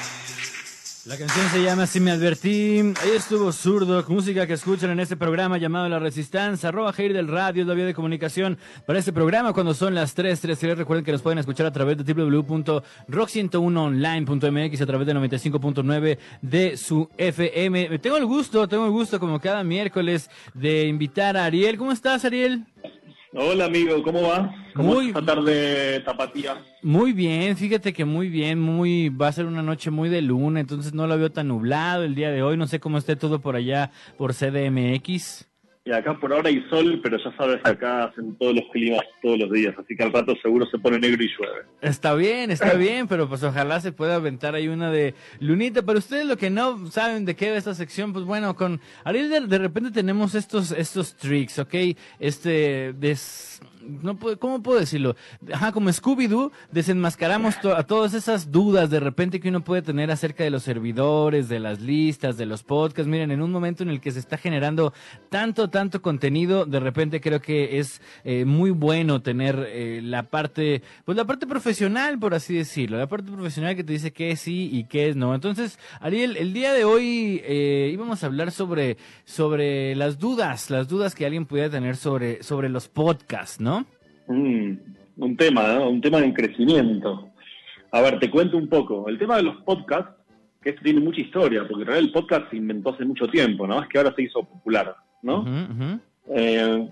Speaker 3: La canción se llama Si me advertí. Ahí estuvo Zurdok, música que escuchan en este programa llamado La Resistencia. Arroba Jair del Radio es la vía de comunicación para este programa cuando son las tres, tres. Recuerden que nos pueden escuchar a través de doble u doble u doble u punto rock ciento uno online punto m x, a través de noventa y cinco punto nueve de su F M. Tengo el gusto, tengo el gusto como cada miércoles de invitar a Ariel. ¿Cómo estás, Ariel?
Speaker 17: Hola amigo, ¿cómo va? ¿Cómo
Speaker 3: Muy-
Speaker 17: esta tarde tapatía?
Speaker 3: Muy bien, fíjate que muy bien, muy va a ser una noche muy de luna, entonces no lo veo tan nublado el día de hoy, no sé cómo esté todo por allá por C D M X.
Speaker 17: Y acá por ahora hay sol, pero ya sabes que acá hacen todos los climas todos los días, así que al rato seguro se pone negro y llueve.
Speaker 3: Está bien, está bien, pero pues ojalá se pueda aventar ahí una de lunita. Pero ustedes lo que no saben de qué va esta sección, pues bueno, con Ariel de, de repente tenemos estos estos tricks, ¿ok? Este, des, no puedo, ¿cómo puedo decirlo? Ajá, como Scooby-Doo, desenmascaramos to- a todas esas dudas de repente que uno puede tener acerca de los servidores, de las listas, de los podcasts. Miren, en un momento en el que se está generando tanto, tanto contenido, de repente creo que es eh, muy bueno tener eh, la parte, pues la parte profesional, por así decirlo, la parte profesional que te dice qué es sí y qué es no. Entonces, Ariel, el día de hoy eh, íbamos a hablar sobre, sobre las dudas, las dudas que alguien pudiera tener sobre, sobre los podcasts, ¿no?
Speaker 17: Mm, un tema, ¿no? Un tema en crecimiento. A ver, te cuento un poco. El tema de los podcasts que esto tiene mucha historia, porque en realidad el podcast se inventó hace mucho tiempo, ¿no? Es que ahora se hizo popular, ¿no?
Speaker 3: Ujú, ujú.
Speaker 17: Eh,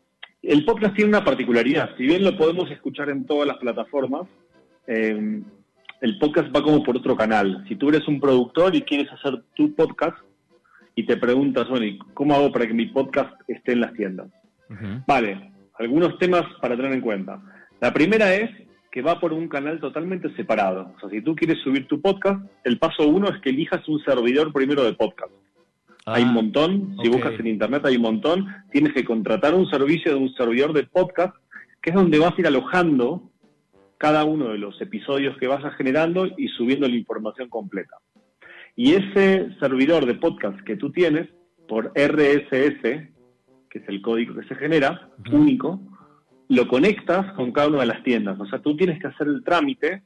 Speaker 17: el podcast tiene una particularidad. Si bien lo podemos escuchar en todas las plataformas, eh, el podcast va como por otro canal. Si tú eres un productor y quieres hacer tu podcast y te preguntas, bueno, ¿y cómo hago para que mi podcast esté en las tiendas?
Speaker 3: Ujú.
Speaker 17: Vale, algunos temas para tener en cuenta. La primera es que va por un canal totalmente separado. O sea, si tú quieres subir tu podcast, el paso uno es que elijas un servidor primero de podcast.
Speaker 3: Ah,
Speaker 17: Hay un montón, si
Speaker 3: ok.
Speaker 17: buscas en internet hay un montón, tienes que contratar un servicio de un servidor de podcast, que es donde vas a ir alojando cada uno de los episodios que vayas generando y subiendo la información completa. Y ese servidor de podcast que tú tienes, por R S S, que es el código que se genera,
Speaker 3: Ujú.
Speaker 17: único, lo conectas con cada una de las tiendas. O sea, tú tienes que hacer el trámite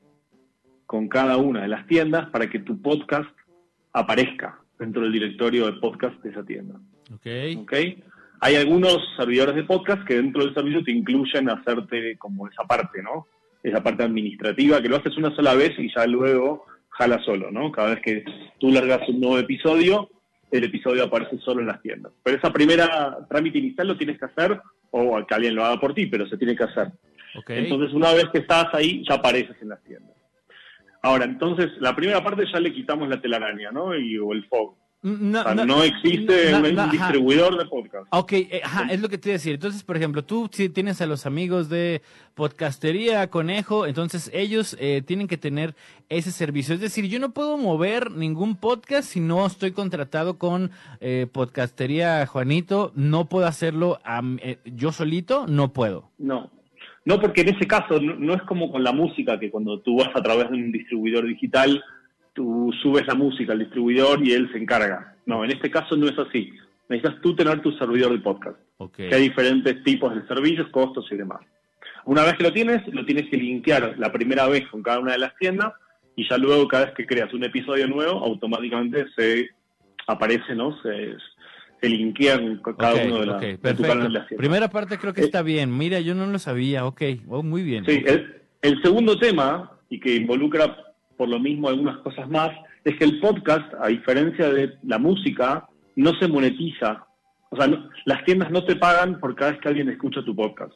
Speaker 17: con cada una de las tiendas para que tu podcast aparezca dentro del directorio de podcast de esa tienda.
Speaker 3: Ok.
Speaker 17: ¿Ok? Hay algunos servidores de podcast que dentro del servicio te incluyen hacerte como esa parte, ¿no? Esa parte administrativa, que lo haces una sola vez y ya luego jala solo, ¿no? Cada vez que tú largas un nuevo episodio, el episodio aparece solo en las tiendas. Pero esa primera trámite inicial lo tienes que hacer, o que alguien lo haga por ti, pero se tiene que hacer.
Speaker 3: Ok.
Speaker 17: Entonces, una vez que estás ahí, ya apareces en las tiendas. Ahora, entonces, la primera parte ya le quitamos la telaraña, ¿no? Y, o el fog.
Speaker 3: No,
Speaker 17: O sea, no existe
Speaker 3: no,
Speaker 17: un
Speaker 3: no, ajá.
Speaker 17: distribuidor de podcast.
Speaker 3: Ok, eh, ajá, es lo que te iba a decir. Entonces, por ejemplo, tú si tienes a los amigos de Podcastería Conejo, entonces ellos eh, tienen que tener ese servicio. Es decir, yo no puedo mover ningún podcast si no estoy contratado con eh, Podcastería Juanito. No puedo hacerlo am- eh, yo solito, no puedo.
Speaker 17: No. No, porque en ese caso no, no es como con la música, que cuando tú vas a través de un distribuidor digital, tú subes la música al distribuidor y él se encarga. No, en este caso no es así. Necesitas tú tener tu servidor de podcast.
Speaker 3: Okay.
Speaker 17: Que hay diferentes tipos de servicios, costos y demás. Una vez que lo tienes, lo tienes que linkear la primera vez con cada una de las tiendas y ya luego cada vez que creas un episodio nuevo, automáticamente se aparece, ¿no? Se, se linkean con cada
Speaker 3: Ok,
Speaker 17: uno de, la,
Speaker 3: ok,
Speaker 17: de tu
Speaker 3: perfecto.
Speaker 17: canal de las tiendas.
Speaker 3: Primera parte creo que
Speaker 17: Eh,
Speaker 3: está bien. Mira, yo no lo sabía. Ok, oh, muy bien.
Speaker 17: Sí, el, el segundo tema, y que involucra por lo mismo algunas cosas más, es que el podcast, a diferencia de la música, no se monetiza. O sea, no- las tiendas no te pagan por cada vez que alguien escucha tu podcast.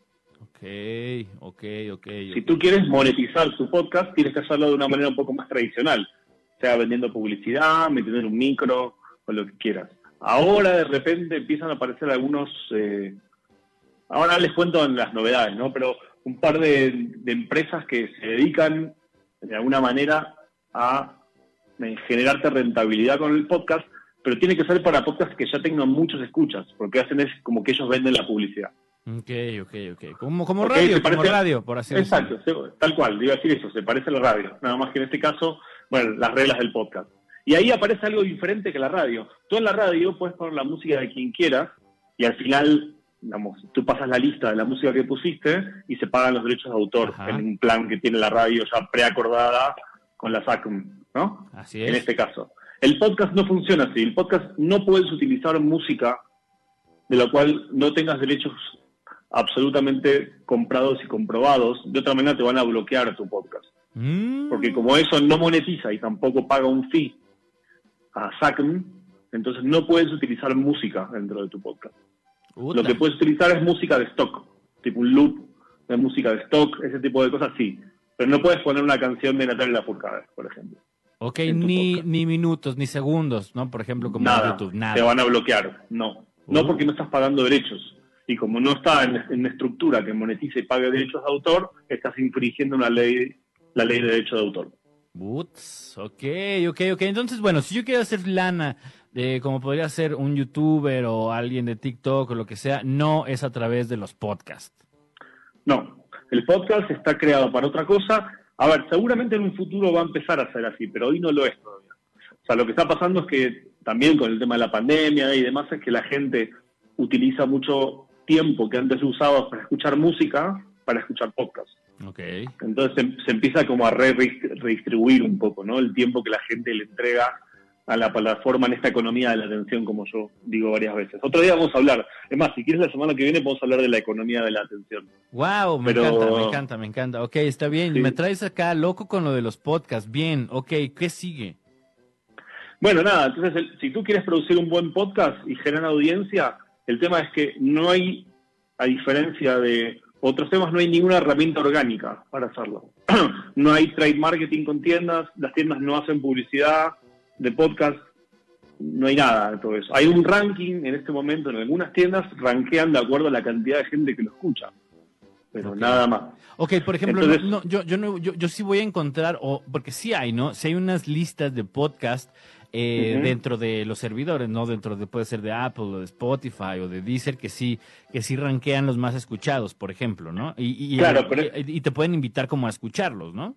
Speaker 3: Ok, ok, ok.
Speaker 17: Si tú quieres monetizar tu podcast, tienes que hacerlo de una manera un poco más tradicional, sea vendiendo publicidad, metiendo en un micro, o lo que quieras. Ahora de repente empiezan a aparecer algunos, eh, ahora les cuento en las novedades, ¿no? Pero un par de, de empresas que se dedican de alguna manera a eh, generarte rentabilidad con el podcast, pero tiene que ser para podcasts que ya tengan muchos escuchas, porque hacen es como que ellos venden la publicidad.
Speaker 3: Ok, ok, ok. Como, como
Speaker 17: Ok,
Speaker 3: radio,
Speaker 17: ¿te
Speaker 3: como
Speaker 17: parece?
Speaker 3: radio, por así
Speaker 17: Exacto,
Speaker 3: decirlo.
Speaker 17: se- tal cual, iba a decir eso, se parece a la radio, nada más que en este caso, bueno, las reglas del podcast. Y ahí aparece algo diferente que la radio. Tú en la radio puedes poner la música de quien quieras y al final, digamos, tú pasas la lista de la música que pusiste y se pagan los derechos de autor
Speaker 3: Ajá.
Speaker 17: en un plan que tiene la radio ya preacordada con la S A C M, ¿no?
Speaker 3: Así es.
Speaker 17: En este caso. El podcast no funciona así. El podcast no puedes utilizar música de la cual no tengas derechos absolutamente comprados y comprobados. De otra manera te van a bloquear tu podcast.
Speaker 3: Mm.
Speaker 17: Porque como eso no monetiza y tampoco paga un fee a S A C M, entonces no puedes utilizar música dentro de tu podcast.
Speaker 3: Uta.
Speaker 17: Lo que puedes utilizar es música de stock, tipo un loop de música de stock, ese tipo de cosas sí. Pero no puedes poner una canción de Natalia Lafourcade, por ejemplo.
Speaker 3: Ok, ni, ni minutos, ni segundos, ¿no? Por ejemplo, como en
Speaker 17: Nada,
Speaker 3: YouTube, nada.
Speaker 17: te van a bloquear. No, no
Speaker 3: Uh.
Speaker 17: porque no estás pagando derechos. Y como no está en, en una estructura que monetice y pague derechos de autor, estás infringiendo una ley, la ley de derechos de autor.
Speaker 3: Uts, ok, ok, ok. Entonces, bueno, si yo quiero hacer lana, de como podría ser un youtuber o alguien de TikTok o lo que sea, no es a través de los podcasts.
Speaker 17: No, el podcast está creado para otra cosa. A ver, seguramente en un futuro va a empezar a ser así, pero hoy no lo es todavía. O sea, lo que está pasando es que también con el tema de la pandemia y demás es que la gente utiliza mucho tiempo que antes usaba para escuchar música, para escuchar podcast.
Speaker 3: Ok.
Speaker 17: Entonces se, se empieza como a re- redistribuir un poco, ¿no? El tiempo que la gente le entrega a la plataforma en esta economía de la atención, como yo digo varias veces. Otro día vamos a hablar, es más, si quieres la semana que viene podemos hablar de la economía de la atención.
Speaker 3: Wow, me
Speaker 17: Pero-
Speaker 3: encanta, me encanta, me encanta. Ok, está bien.
Speaker 17: Sí.
Speaker 3: Me traes acá loco con lo de los podcasts. Bien, ok, ¿qué sigue?
Speaker 17: Bueno, nada, entonces el- si tú quieres producir un buen podcast y generar audiencia, el tema es que no hay, a diferencia de otros temas, no hay ninguna herramienta orgánica para hacerlo. No hay trade marketing con tiendas, las tiendas no hacen publicidad de podcast, no hay nada de todo eso. Hay un ranking en este momento, en algunas tiendas rankean de acuerdo a la cantidad de gente que lo escucha, pero
Speaker 3: Ok.
Speaker 17: nada más.
Speaker 3: Ok, por ejemplo,
Speaker 17: Entonces-
Speaker 3: no, no, yo, yo, no, yo, yo sí voy a encontrar, o porque sí hay, ¿no? Sí hay unas listas de podcast eh,
Speaker 17: Ujú.
Speaker 3: dentro de los servidores, ¿no? Dentro de, puede ser de Apple o de Spotify o de Deezer, que sí, que sí rankean los más escuchados, por ejemplo, ¿no? Y, y,
Speaker 17: Claro, pero-
Speaker 3: y, y te pueden invitar como a escucharlos, ¿no?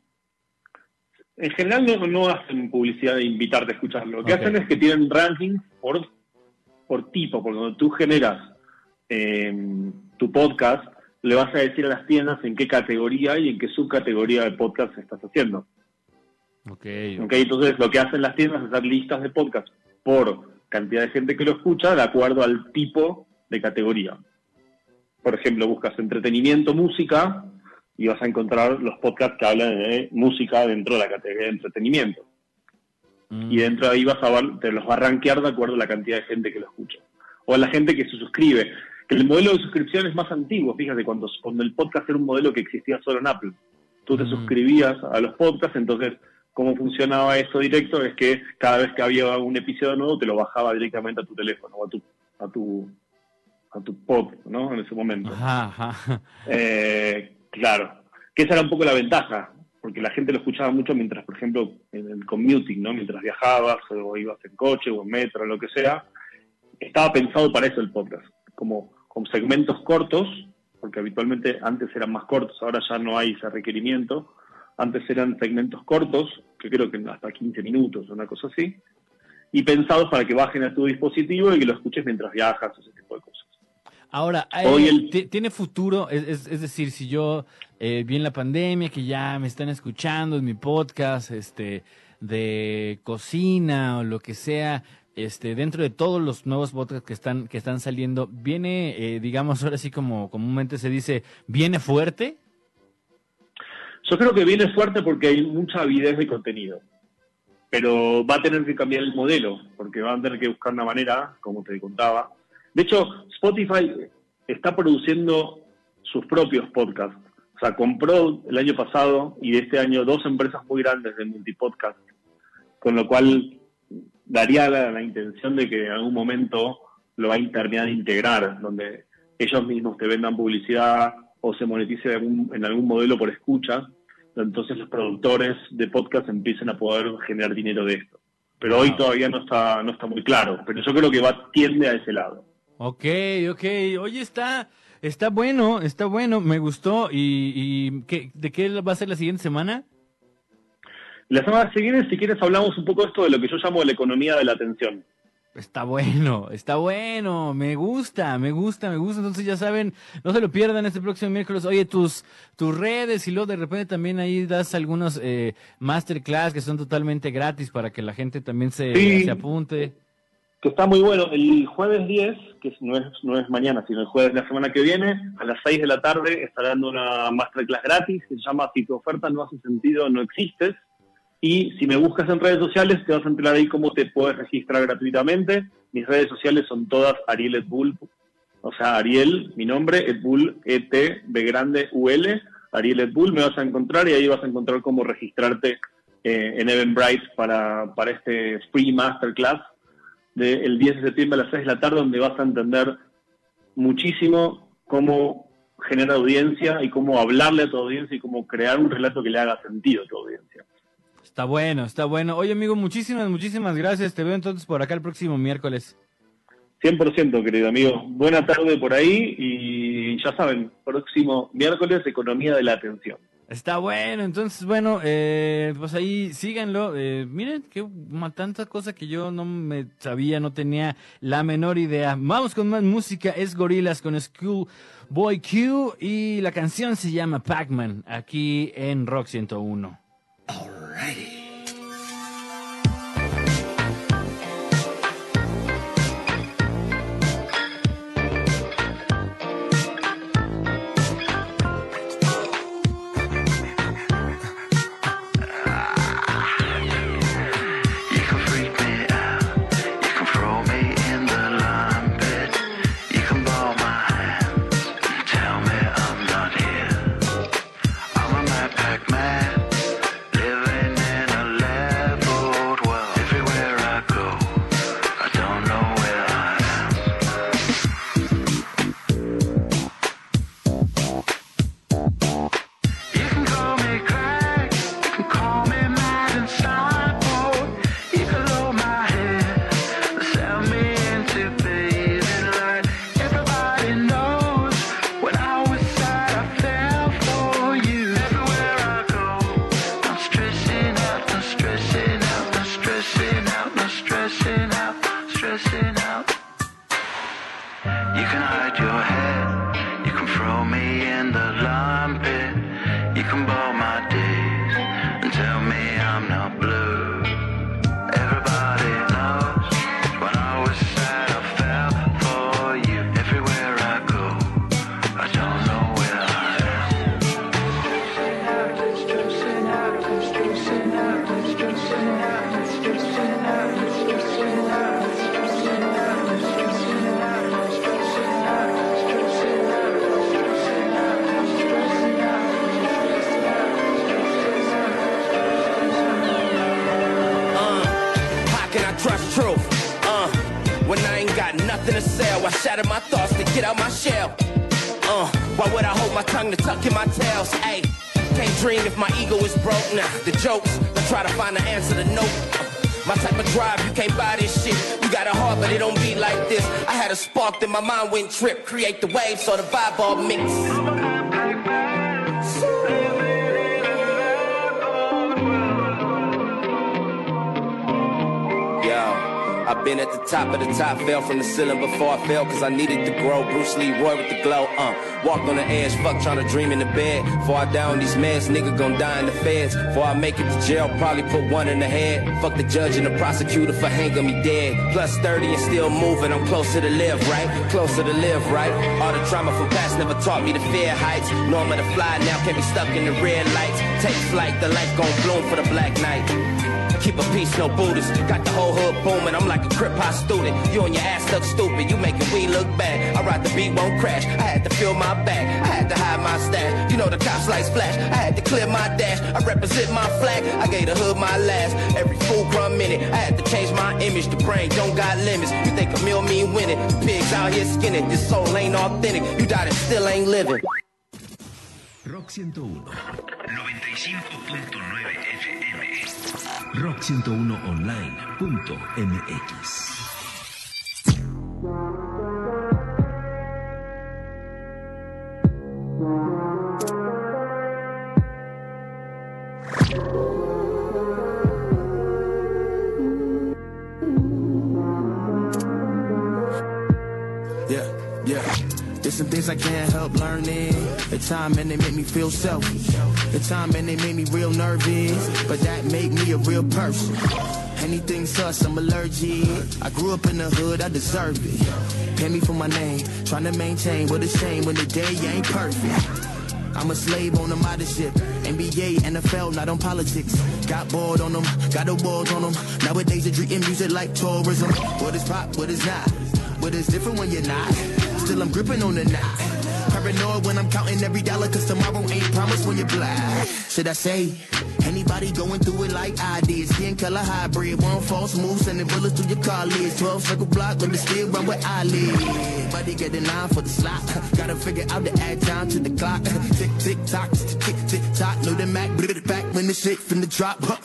Speaker 17: En general no, no hacen publicidad de invitarte a escucharlo. Lo que
Speaker 3: Ok.
Speaker 17: hacen es que tienen rankings por, por tipo, porque cuando tú generas eh, tu podcast, le vas a decir a las tiendas en qué categoría y en qué subcategoría de podcast estás haciendo.
Speaker 3: Ok.
Speaker 17: ¿Ok? Entonces lo que hacen las tiendas es hacer listas de podcast por cantidad de gente que lo escucha de acuerdo al tipo de categoría. Por ejemplo, buscas entretenimiento, música, y vas a encontrar los podcasts que hablan de música dentro de la categoría de entretenimiento.
Speaker 3: Mm.
Speaker 17: Y dentro de ahí vas a ver, te los va a rankear de acuerdo a la cantidad de gente que lo escucha. O a la gente que se suscribe. Que el modelo de suscripción es más antiguo, fíjate, cuando, cuando el podcast era un modelo que existía solo en Apple. Tú te
Speaker 3: Mm.
Speaker 17: suscribías a los podcasts, entonces, ¿cómo funcionaba eso directo? Es que cada vez que había un episodio nuevo, te lo bajaba directamente a tu teléfono o a tu, a tu, a tu pod, ¿no? En ese momento.
Speaker 3: Ajá, ajá.
Speaker 17: Eh, claro, que esa era un poco la ventaja, porque la gente lo escuchaba mucho mientras, por ejemplo, en el commuting, ¿no? Mientras viajabas o ibas en coche o en metro, lo que sea. Estaba pensado para eso el podcast, como con segmentos cortos, porque habitualmente antes eran más cortos, ahora ya no hay ese requerimiento. Antes eran segmentos cortos, que creo que hasta quince minutos, una cosa así, y pensados para que bajen a tu dispositivo y que lo escuches mientras viajas, ese tipo de cosas.
Speaker 3: Ahora,
Speaker 17: Hoy
Speaker 3: eh,
Speaker 17: el-
Speaker 3: ti- ¿tiene futuro? Es, es, es decir, si yo eh, vi en la pandemia que ya me están escuchando en mi podcast este, de cocina o lo que sea, este, dentro de todos los nuevos podcasts que están, que están saliendo, ¿viene, eh, digamos, ahora sí como comúnmente se dice, viene fuerte?
Speaker 17: Yo creo que viene fuerte porque hay mucha avidez de contenido, pero va a tener que cambiar el modelo, porque van a tener que buscar una manera, como te contaba. De hecho, Spotify está produciendo sus propios podcasts. O sea, compró el año pasado y de este año dos empresas muy grandes de multipodcast, con lo cual daría la, la intención de que en algún momento lo va a terminar de integrar, donde ellos mismos te vendan publicidad o se monetice de algún- en algún modelo por escucha, entonces los productores de podcast empiecen a poder generar dinero de esto. Pero hoy
Speaker 3: Wow.
Speaker 17: todavía no está no está muy claro, pero yo creo que va tiende a ese lado.
Speaker 3: Ok, ok. Oye, está, está bueno, está bueno, me gustó. ¿Y, y ¿qué, de qué va a ser la siguiente semana?
Speaker 17: La semana siguiente, si quieres, hablamos un poco de esto de lo que yo llamo la economía de la atención.
Speaker 3: Está bueno, está bueno, me gusta, me gusta, me gusta. Entonces ya saben, no se lo pierdan este próximo miércoles. Oye, tus tus redes y luego de repente también ahí das algunos eh, masterclass que son totalmente gratis para que la gente también se,
Speaker 17: Sí.
Speaker 3: se apunte.
Speaker 17: Que está muy bueno. El jueves diez, que es- no es, no es mañana, sino el jueves de la semana que viene, a las seis de la tarde, estará dando una masterclass gratis que se llama Si tu oferta no hace sentido, no existes. Y si me buscas en redes sociales, te vas a enterar ahí cómo te puedes registrar gratuitamente. Mis redes sociales son todas Ariel Edbull, o sea, Ariel, mi nombre, Edbull, E T, B grande, U L, Ariel Edbull, me vas a encontrar y ahí vas a encontrar cómo registrarte eh, en Eventbrite para, para este free masterclass del diez de septiembre a las seis de la tarde, donde vas a entender muchísimo cómo generar audiencia y cómo hablarle a tu audiencia y cómo crear un relato que le haga sentido a tu audiencia.
Speaker 3: Está bueno, está bueno. Oye, amigo, muchísimas, muchísimas gracias. Te veo entonces por acá el próximo miércoles.
Speaker 17: cien por ciento, querido amigo. Buena tarde por ahí y ya saben, próximo miércoles, Economía de la Atención.
Speaker 3: Está bueno, entonces, bueno, eh, pues ahí síganlo. Eh, miren, qué ma- tanta cosa que yo no me sabía, no tenía la menor idea. Vamos con más música, es Gorillaz con Schoolboy Q y la canción se llama Pac-Man, aquí en Rock ciento uno.
Speaker 18: You can freak me got nothing to sell. I shatter my thoughts to get out my shell. Uh, why would I hold my tongue to tuck in my tails? Ayy, can't dream if my ego is broke. Nah, the jokes, I try to find the answer to no. My type of drive, you can't buy this shit. You got a heart, but it don't beat like this. I had a spark, then my mind went trip. Create the wave, so the vibe all mix. I've been at the top of the top, fell from the ceiling before I fell, cause I needed to grow. Bruce Lee, Roy with the glow, uh walked on the edge, fuck trying to dream in the bed. Before I die on these meds, nigga gon' die in the feds. Before I make it to jail, probably put one in the head. Fuck the judge and the prosecutor for hanging me dead. Plus thirty and still moving, I'm closer to live, right? Closer to live, right? All the trauma from past never taught me to fear heights. Know I'm gonna fly now, can't be stuck in the red lights. Take flight, the light gon' bloom for the black night. Keep a peace, no Buddhist. Got the whole hood booming. I'm like a crip hop student. You and your ass stuck stupid. You making we look bad. I ride the beat, won't crash. I had to fill my bag. I had to hide my stash. You know the cops like splash. I had to clear my dash. I represent my flag. I gave the hood my last. Every fool crumb in it. I had to change my image. The brain don't got limits. You think a meal mean winning? The pigs out here skinning. This soul ain't authentic. You died and still ain't living.
Speaker 1: Rock ciento uno, noventa y cinco punto nueve F M. rock ciento uno online punto m x.
Speaker 19: Yeah, yeah. There's some things I can't help learning. The time and they make me feel selfish. The time and they make me real nervous. But that make me a real person. Anything sus, I'm allergic. I grew up in the hood, I deserve it. Pay me for my name, trying to maintain. What a shame when the day ain't perfect. I'm a slave on the mothership. N B A, N F L, not on politics. Got bored on them, got awards on them. Nowadays they're treating music like tourism. What is pop, what is not? What is different when you're not? Still I'm gripping on the knot. Paranoid when I'm counting every dollar, cause tomorrow ain't promised when you're black. Should I say, anybody going through it like I did? Skin color hybrid, one false move, sending bullets through your car lids. twelve circle block, but they still run where I live. Buddy get in line for the slot. Gotta figure out the add time to the clock. Tick, tick, tock, tick, tick, tock. Load the Mac, blit it back when the shit finna drop. My,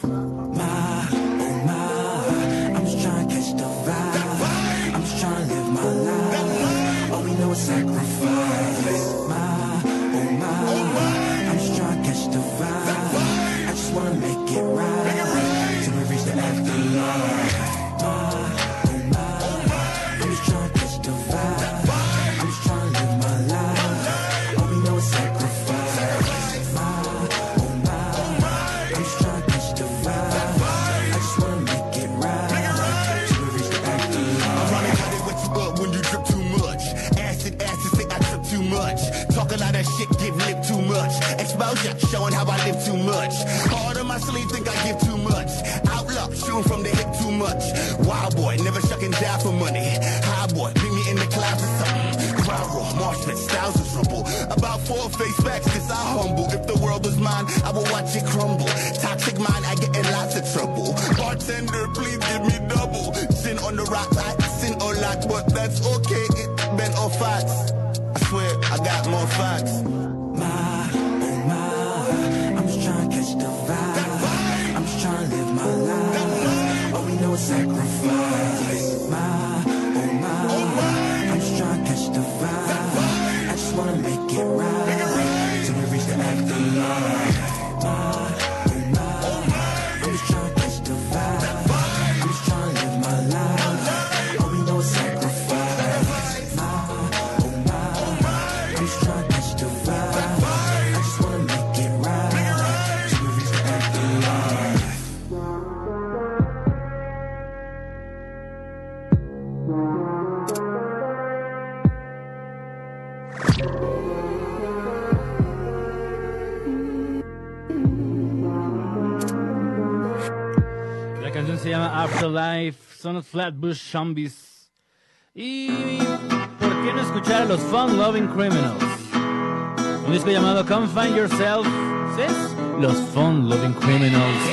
Speaker 19: oh my, I'm just trying to catch the vibe. I'm just trying to live my life. All we know is sacrifice. My, oh my, I'm just trying to catch the vibe. I just wanna make it right till we reach the afterlife. My, oh my, I'm just trying to catch the vibe. I'm just trying to live my life. All we know is sacrifice. My, oh my, I'm just trying to catch the vibe. I just wanna make it right till we reach the afterlife. I'm trying to cut it with you up when you drip too much. Acid, acid, say I trip too much. Talk a lot of shit, give lip too much. Exposure, showing how I live too much. Hard on my sleeve, think I give too much. Outlaw, shooting from the hip too much. Wild boy, never shucking down for money. High boy, bring me in the clouds or something. Crowd roll, marshmallow, styles of trouble. About four face backs, cause I humble. If the world was mine, I would watch it crumble. Toxic mind, I get in lots of trouble. Bartender, please give me double. Sin on the rocks, I sin a lot, but that's okay. It been all facts. I swear, I got more facts. My, oh my, I'm just trying to catch the vibe. I'm just trying to live my life. All we know is sacrifice. My, oh my, I'm just trying to catch the vibe. I just wanna make it right till we reach the afterlife. My, oh my, I'm just trying to catch the vibe. I'm just trying to live my life. All we know is sacrifice. My, oh my, I'm just trying to catch the vibe. I just wanna make it right till we reach the afterlife.
Speaker 3: La canción se llama Afterlife, son los Flatbush Zombies. Y ¿por qué no escuchar a los Fun Loving Criminals? Un disco llamado Come Find Yourself. ¿Sí? Los Fun Loving Criminals.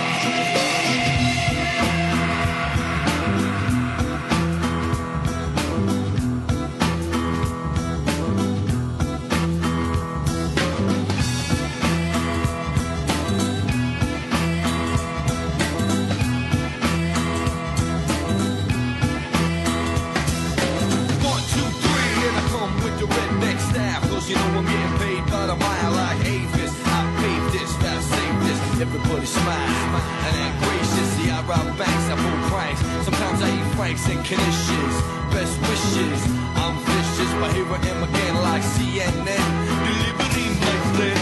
Speaker 20: everybody smiles. And then graciously I rob banks, I pull pranks. Sometimes I eat franks and conditions. Best wishes, I'm vicious, but here I am again like C N N. Delivering my friend.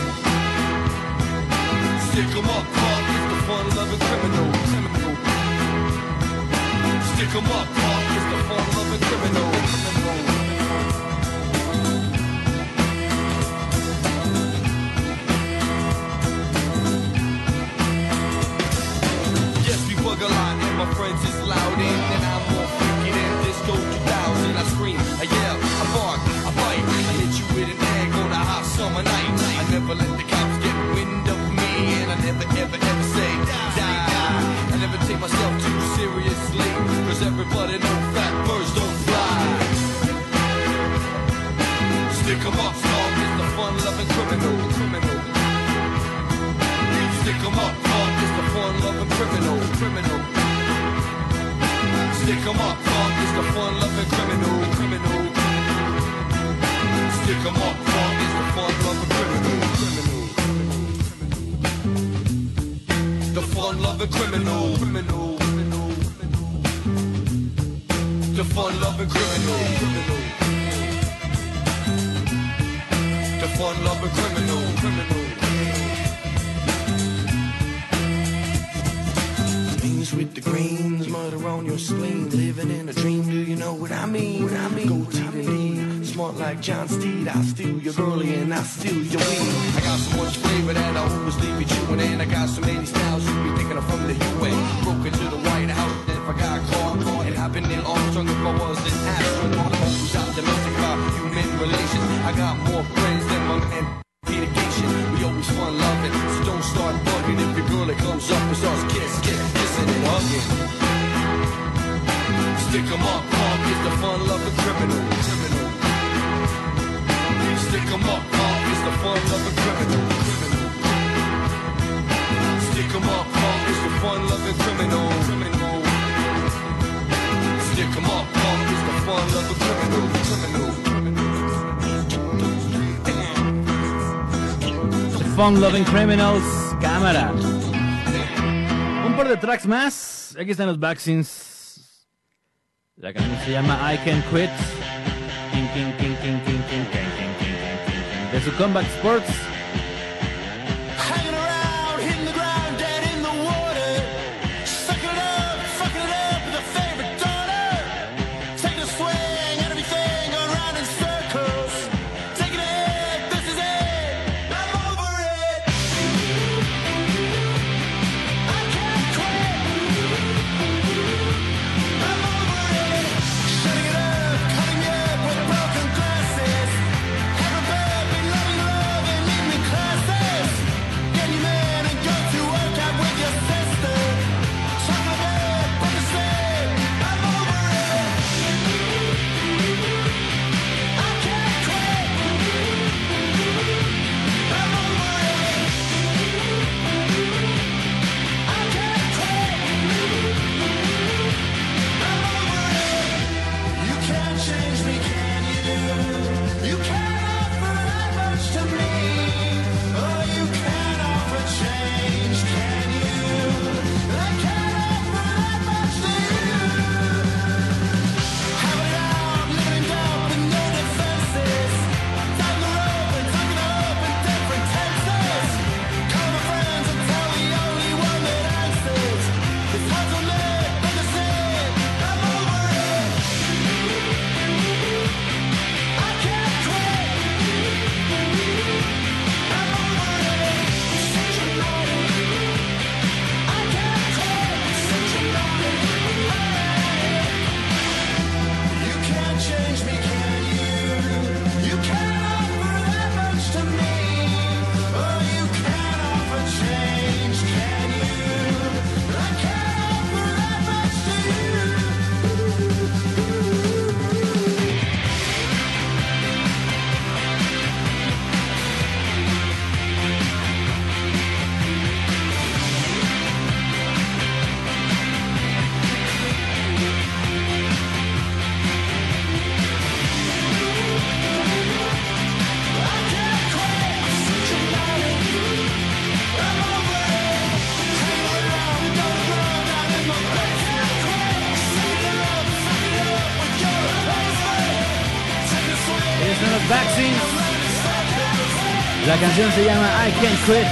Speaker 20: Stick 'em up, Park is the fun-loving criminal. criminal. Stick 'em up, Park is the fun-loving criminal. criminal. Yes, we bug a lot and my friends is loud in, and I'm more freaky than Disco two thousand. I scream, I yell, I bark, I bite, I hit you with an egg on a hot summer night. I never let the cops get wind of me, and I never ever ever say die. I never take myself too seriously, cause everybody knows fat birds don't fly. Stick 'em up, dog is the fun-loving criminal. criminal. Stick 'em up, dog is the fun-loving criminal. criminal. Stick 'em up, dog is the fun-loving criminal. criminal. Stick 'em up, dog is the fun-loving criminal. criminal. The fun-loving criminal. criminal. The fun-loving criminal. criminal. The fun-loving criminal. criminal. Greens with the greens, murder on your spleen, living in a dream. Do you know what I mean? What I mean? Go T V, smart like John Steed. I'll steal your girlie and I'll steal your weed. I got so much flavor that I always leave you chewing, and I got so many styles you be thinking I'm from the U S. Broke into the White House, then if I got caught, and I've been in Armstrong if I was an astronaut. Who's optimistic about human relations? I got more friends than my man. Communication, we always fun loving, so don't start bugging if your girl that comes up and starts kiss, kiss, kissing and hugging. Stick 'em up, Park is the fun-loving criminal. criminal. Stick 'em up, Park is the fun-loving criminal. criminal. Stick 'em up, Park is the fun-loving criminal. criminal. Stick 'em up, Park is the fun-loving criminal. criminal.
Speaker 3: Fun Loving Criminals, cámara. Un par de tracks más. Aquí están los vaccines. La canción se llama I Can Quit. King, king, king, king, king, king, king, king, king, king, king. De su Comeback Sports.
Speaker 16: Hanging around, hitting the ground, dead in the water. Sucking it up, fucking it up with a favorite daughter. Taking a swing at everything, going round in circles. Taking a hit, this is it. I'm over it. I can't quit. I'm over it. Shutting it up, cutting me up with broken glasses. Everybody be loving, loving in the
Speaker 3: La canción se llama I Can't Quit.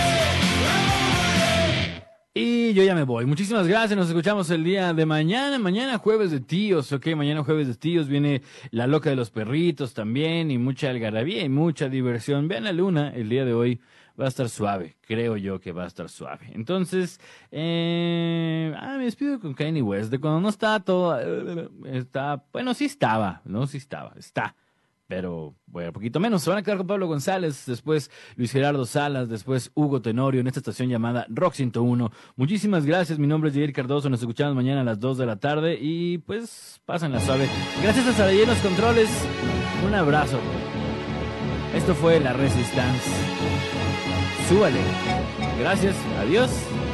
Speaker 3: Y yo ya me voy. Muchísimas gracias. Nos escuchamos el día de mañana. Mañana jueves de tíos, ok. Mañana jueves de tíos viene La Loca de los Perritos también. Y mucha algarabía y mucha diversión. Vean la luna el día de hoy. Va a estar suave. Creo yo que va a estar suave. Entonces, eh, ah, me despido con Kanye West. De cuando no está todo, eh, está, bueno, sí estaba, ¿no? Sí estaba, está. Pero, bueno, un poquito menos. Se van a quedar con Pablo González, después Luis Gerardo Salas, después Hugo Tenorio en esta estación llamada Rock ciento uno. Muchísimas gracias. Mi nombre es Jair Cardoso. Nos escuchamos mañana a las dos de la tarde y pues pásenla suave. Gracias a Saraí en los controles. Un abrazo. Esto fue La Resistance. Súbale. Gracias. Adiós.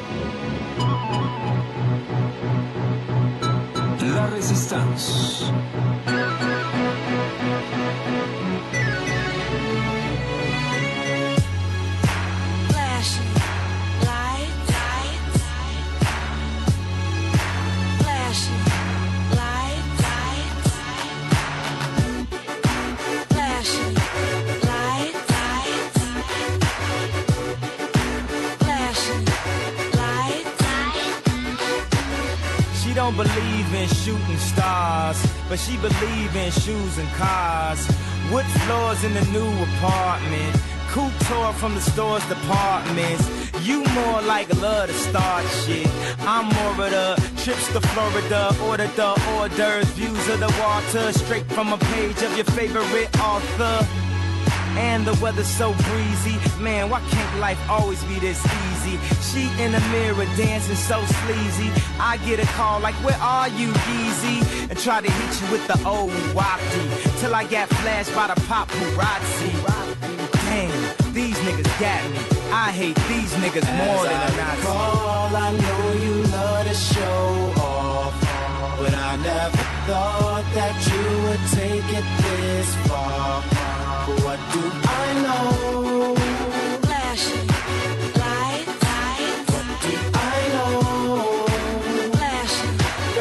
Speaker 13: La Resistance.
Speaker 5: Flashing lights, lights, flashing lights, lights, flashing lights, lights, flashing lights.
Speaker 15: She don't believe in shooting stars, but she believe in shoes and cars. Wood floors in the new apartment, couture from the store's departments. You more like love to start shit. I'm more of the trips to Florida, order the hors d'oeuvres, views of the water, straight from a page of your favorite author. And the weather's so breezy, man, why can't life always be this easy? She in the mirror dancing so sleazy. I get a call like, where are you, Yeezy? And try to hit you with the old wacky, till I got flashed by the paparazzi. Damn, these niggas got me. I hate these niggas more than a Nazi.
Speaker 20: Call, I know you love to show off, but I never thought that you would take it this far. What do I know?
Speaker 5: Flashing lights, lights.
Speaker 20: What do I know?
Speaker 5: Flashing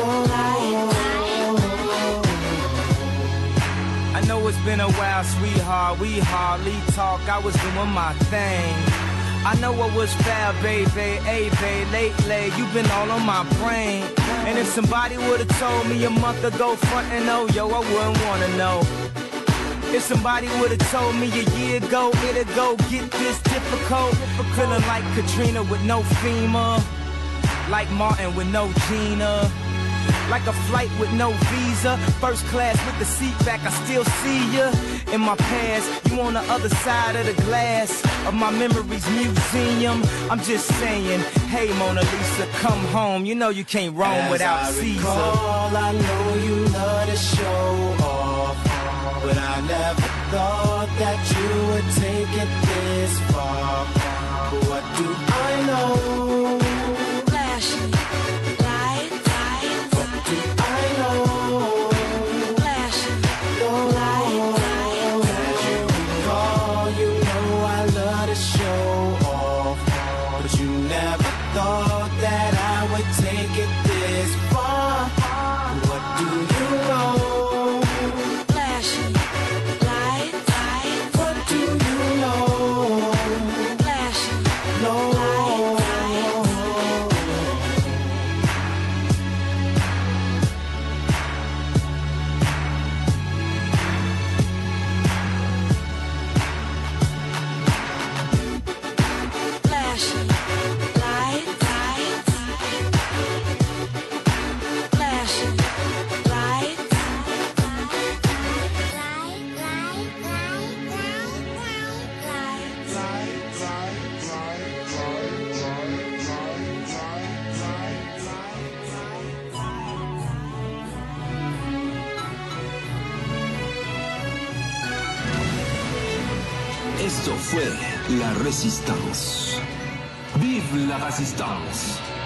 Speaker 5: lights.
Speaker 15: I know it's been a while, sweetheart, we hardly talk. I was doing my thing. I know what was fair, baby, hey, babe, lately you've been all on my brain. And if somebody would've told me a month ago, front and oh, yo, I wouldn't wanna know. If somebody would've told me a year ago, it'd go get this difficult. Feeling like Katrina with no FEMA, like Martin with no Gina, like a flight with no visa, first class with the seat back, I still see ya. In my past, you on the other side of the glass of my memories museum. I'm just saying, hey Mona Lisa, come home. You know you can't roam
Speaker 20: As
Speaker 15: without
Speaker 20: I
Speaker 15: Caesar.
Speaker 20: recall, I know you love to show off, but I never thought that you would take it this far. What do I know?
Speaker 5: Flashing lights, lights.
Speaker 20: What do I know?
Speaker 5: Flashing lights,
Speaker 20: As you recall, you know I love to show off, but you never thought that I would take it this far. What do you know?
Speaker 5: flashing lights, lights.
Speaker 20: What do you know?
Speaker 5: Flashing
Speaker 20: No.
Speaker 5: flashing lights, lights. Flashing lights.
Speaker 13: Esto fue La Resistance. Vive la Resistance.